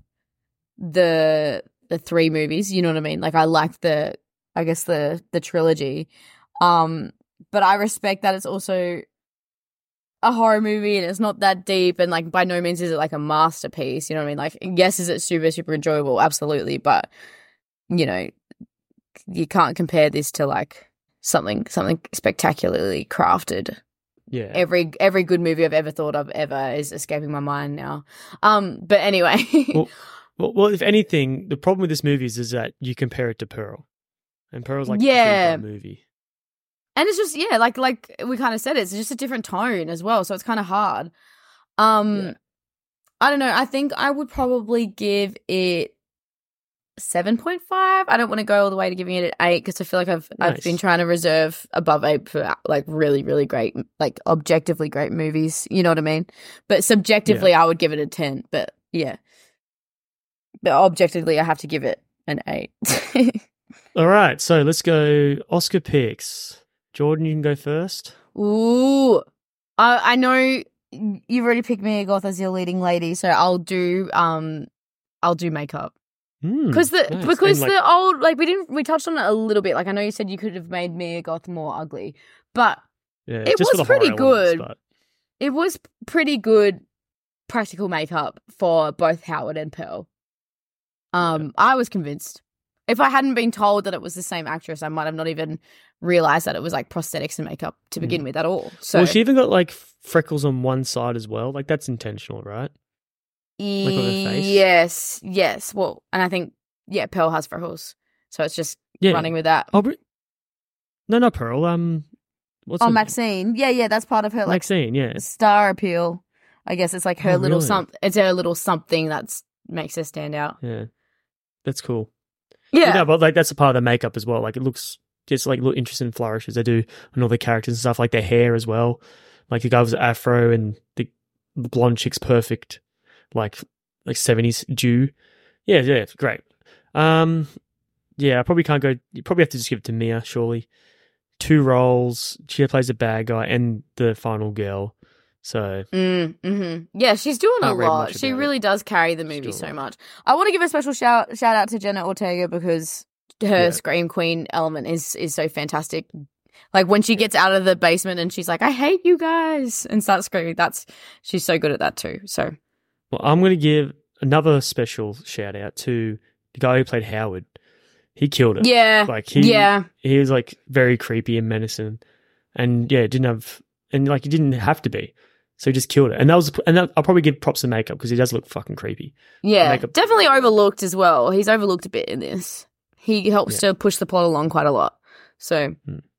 the the three movies. You know what I mean? Like I like the, I guess the the trilogy. Um, but I respect that it's also a horror movie and it's not that deep, and like by no means is it like a masterpiece. You know what I mean? Like yes, is it super super enjoyable? Absolutely, but you know, you can't compare this to like something something spectacularly crafted. Yeah. Every every good movie I've ever thought of ever is escaping my mind now. Um, but anyway, well, well, well, if anything, the problem with this movie is, is that you compare it to Pearl, and Pearl's like Yeah. a movie. and it's just yeah, like like we kind of said, it's just a different tone as well, so it's kind of hard. Um, Yeah. I don't know. I think I would probably give it seven point five. I don't want to go all the way to giving it an eight because I feel like I've I've Nice. been trying to reserve above eight for like really really great, like objectively great movies. You know what I mean? But subjectively, I would give it a ten. But yeah, but objectively, I have to give it an eight. All right, so let's go Oscar picks. Jordan, you can go first. Ooh, I I know you've already picked Mia Goth as your leading lady, so I'll do um I'll do makeup. Hmm, Because the nice. because And, like, the old like we didn't we touched on it a little bit. Like I know you said you could have made Mia Goth more ugly, but yeah, it just for was the horror pretty elements, good. but- it was pretty good practical makeup for both Howard and Pearl. Um, I was convinced. If I hadn't been told that it was the same actress, I might have not even realized that it was like prosthetics and makeup to begin with at all. So well, she even got like freckles on one side as well. Like that's intentional, right? Like on her face? yes, yes. Well, and I think yeah, Pearl has freckles, so it's just Yeah. running with that. Oh, but- no, not Pearl. Um, what's Oh, her name? Maxine. Yeah, yeah, that's part of her like Maxine, yeah. star appeal. I guess it's like her Oh, little really? some. It's her little something that's makes her stand out. Yeah, that's cool. Yeah. no, but like that's a part of the makeup as well. Like it looks just like little interesting flourishes they do on all the characters and stuff. Like their hair as well. Like the guy was afro and the blonde chick's perfect, like like seventies Jew. Yeah, yeah, it's great. Um, yeah, I probably can't go. You probably have to just give it to Mia. Surely, two roles. She plays the bad guy and the final girl. So Mm, hmm Yeah, she's doing a Can't read lot. much She about it. really does carry the movie doing so a lot. much. I want to give a special shout shout out to Jenna Ortega because her Yeah. scream queen element is is so fantastic. Like when she gets out of the basement and she's like, "I hate you guys," and starts screaming. That's she's so good at that too. So well, I'm going to give another special shout out to the guy who played Howard. He killed it. Yeah, like he, yeah. he was like very creepy and menacing, and yeah, didn't have, and like he didn't have to be, so he just killed it. And that was, and that, I'll probably give props to makeup because he does look fucking creepy. Yeah, Makeup- definitely overlooked as well. He's overlooked a bit in this. He helps to push the plot along quite a lot. So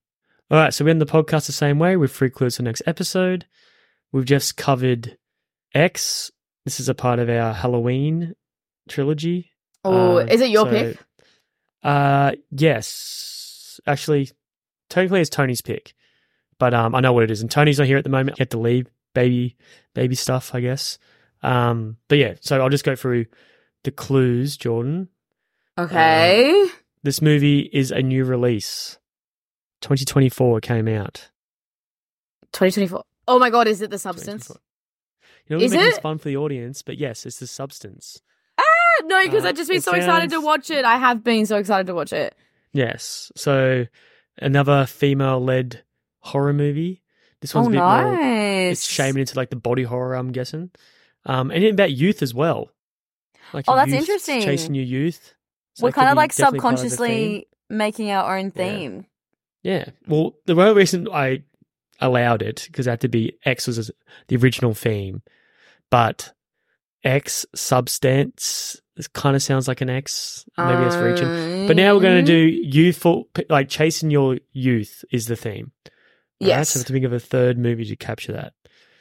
All right, so we end the podcast the same way with three clues for next episode. We've just covered X. This is a part of our Halloween trilogy. Oh, Uh, is it your so- pick? Uh, yes. Actually, technically it's Tony's pick, but um, I know what it is. And Tony's not here at the moment. He had to leave. Baby, baby stuff, I guess. Um, but yeah, so I'll just go through the clues, Jordan. Okay. Um, this movie is a new release. twenty twenty-four it came out. twenty twenty-four. Oh my God, is it The Substance? You know, Is we're making it? this fun for the audience, but yes, it's The Substance. Ah, no, because Uh, I've just been it so excited to sounds- watch it. I have been so excited to watch it. Yes. So another female-led horror movie. This one's Oh, a bit more. nice. It's shaming into like the body horror, I'm guessing, um, and it's about youth as well. Like Oh, your that's youth interesting. Chasing your youth. So We're that could kind of be like definitely part of the theme. subconsciously making our own theme. Yeah. Well, the only reason I allowed it because it had to be X was the original theme, but X substance. This kind of sounds like an X. Maybe it's reaching. But now we're going to do youthful, like chasing your youth is the theme. All right, Yes. so we have to think of a third movie to capture that.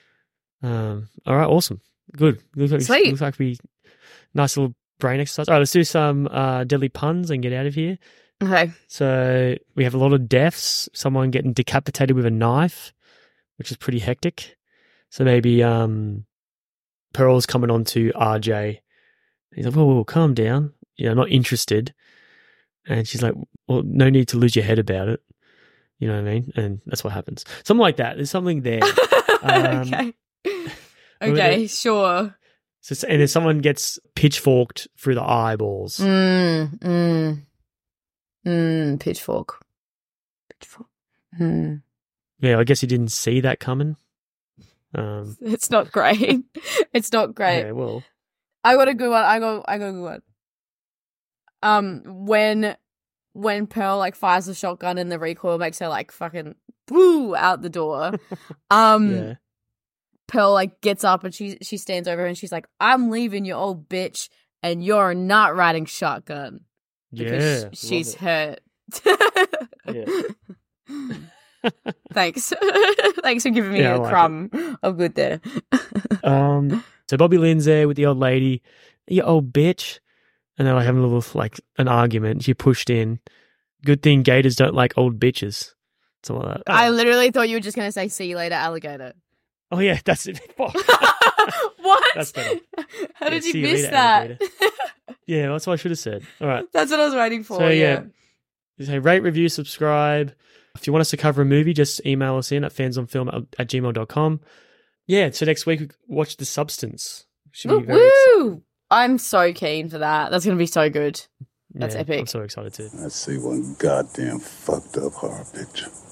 Um. All right. Awesome. Good. Looks like, Sweet. Looks like we nice little brain exercise. All right. Let's do some uh, deadly puns and get out of here. Okay. So we have a lot of deaths. Someone getting decapitated with a knife, which is pretty hectic. So maybe um, Pearl's coming on to R J. He's like, whoa, whoa, calm down. You know, not interested. And she's like, well, no need to lose your head about it. You know what I mean? And that's what happens. Something like that. There's something there. Um, okay. Remember Okay, the- sure. So, and then someone gets pitchforked through the eyeballs. Mm, mm, mm, pitchfork. Pitchfork. Mm. Yeah, I guess you didn't see that coming. Um, It's not great. It's not great. Yeah, well. I got a good one. I got I got a good one. Um, when when Pearl like fires the shotgun and the recoil makes her like fucking woo out the door. Um, Yeah. Pearl like gets up and she she stands over her and she's like, "I'm leaving, you old bitch, and you're not riding shotgun." Because Yeah, sh- she's love hurt. Yeah. Thanks, thanks for giving me Yeah, I a like crumb of good there. Um, so Bobby Lynn's there with the old lady, you old bitch, and they're like having a little like an argument. She pushed in. Good thing gators don't like old bitches. Something like that. I literally thought you were just gonna say "see you later, alligator." Oh yeah, that's it. Fuck. What? That's better. How Yeah, did you see miss later, that? alligator. Yeah, that's what I should have said. All right. That's what I was waiting for. So yeah. yeah, say rate, review, subscribe. If you want us to cover a movie, just email us in at fansonfilm at gmail dot com. Yeah, so next week we watch The Substance. Should be Woo! very exciting. woo! I'm so keen for that. That's gonna be so good. That's Yeah, epic. I'm so excited too. I see one goddamn fucked up horror picture.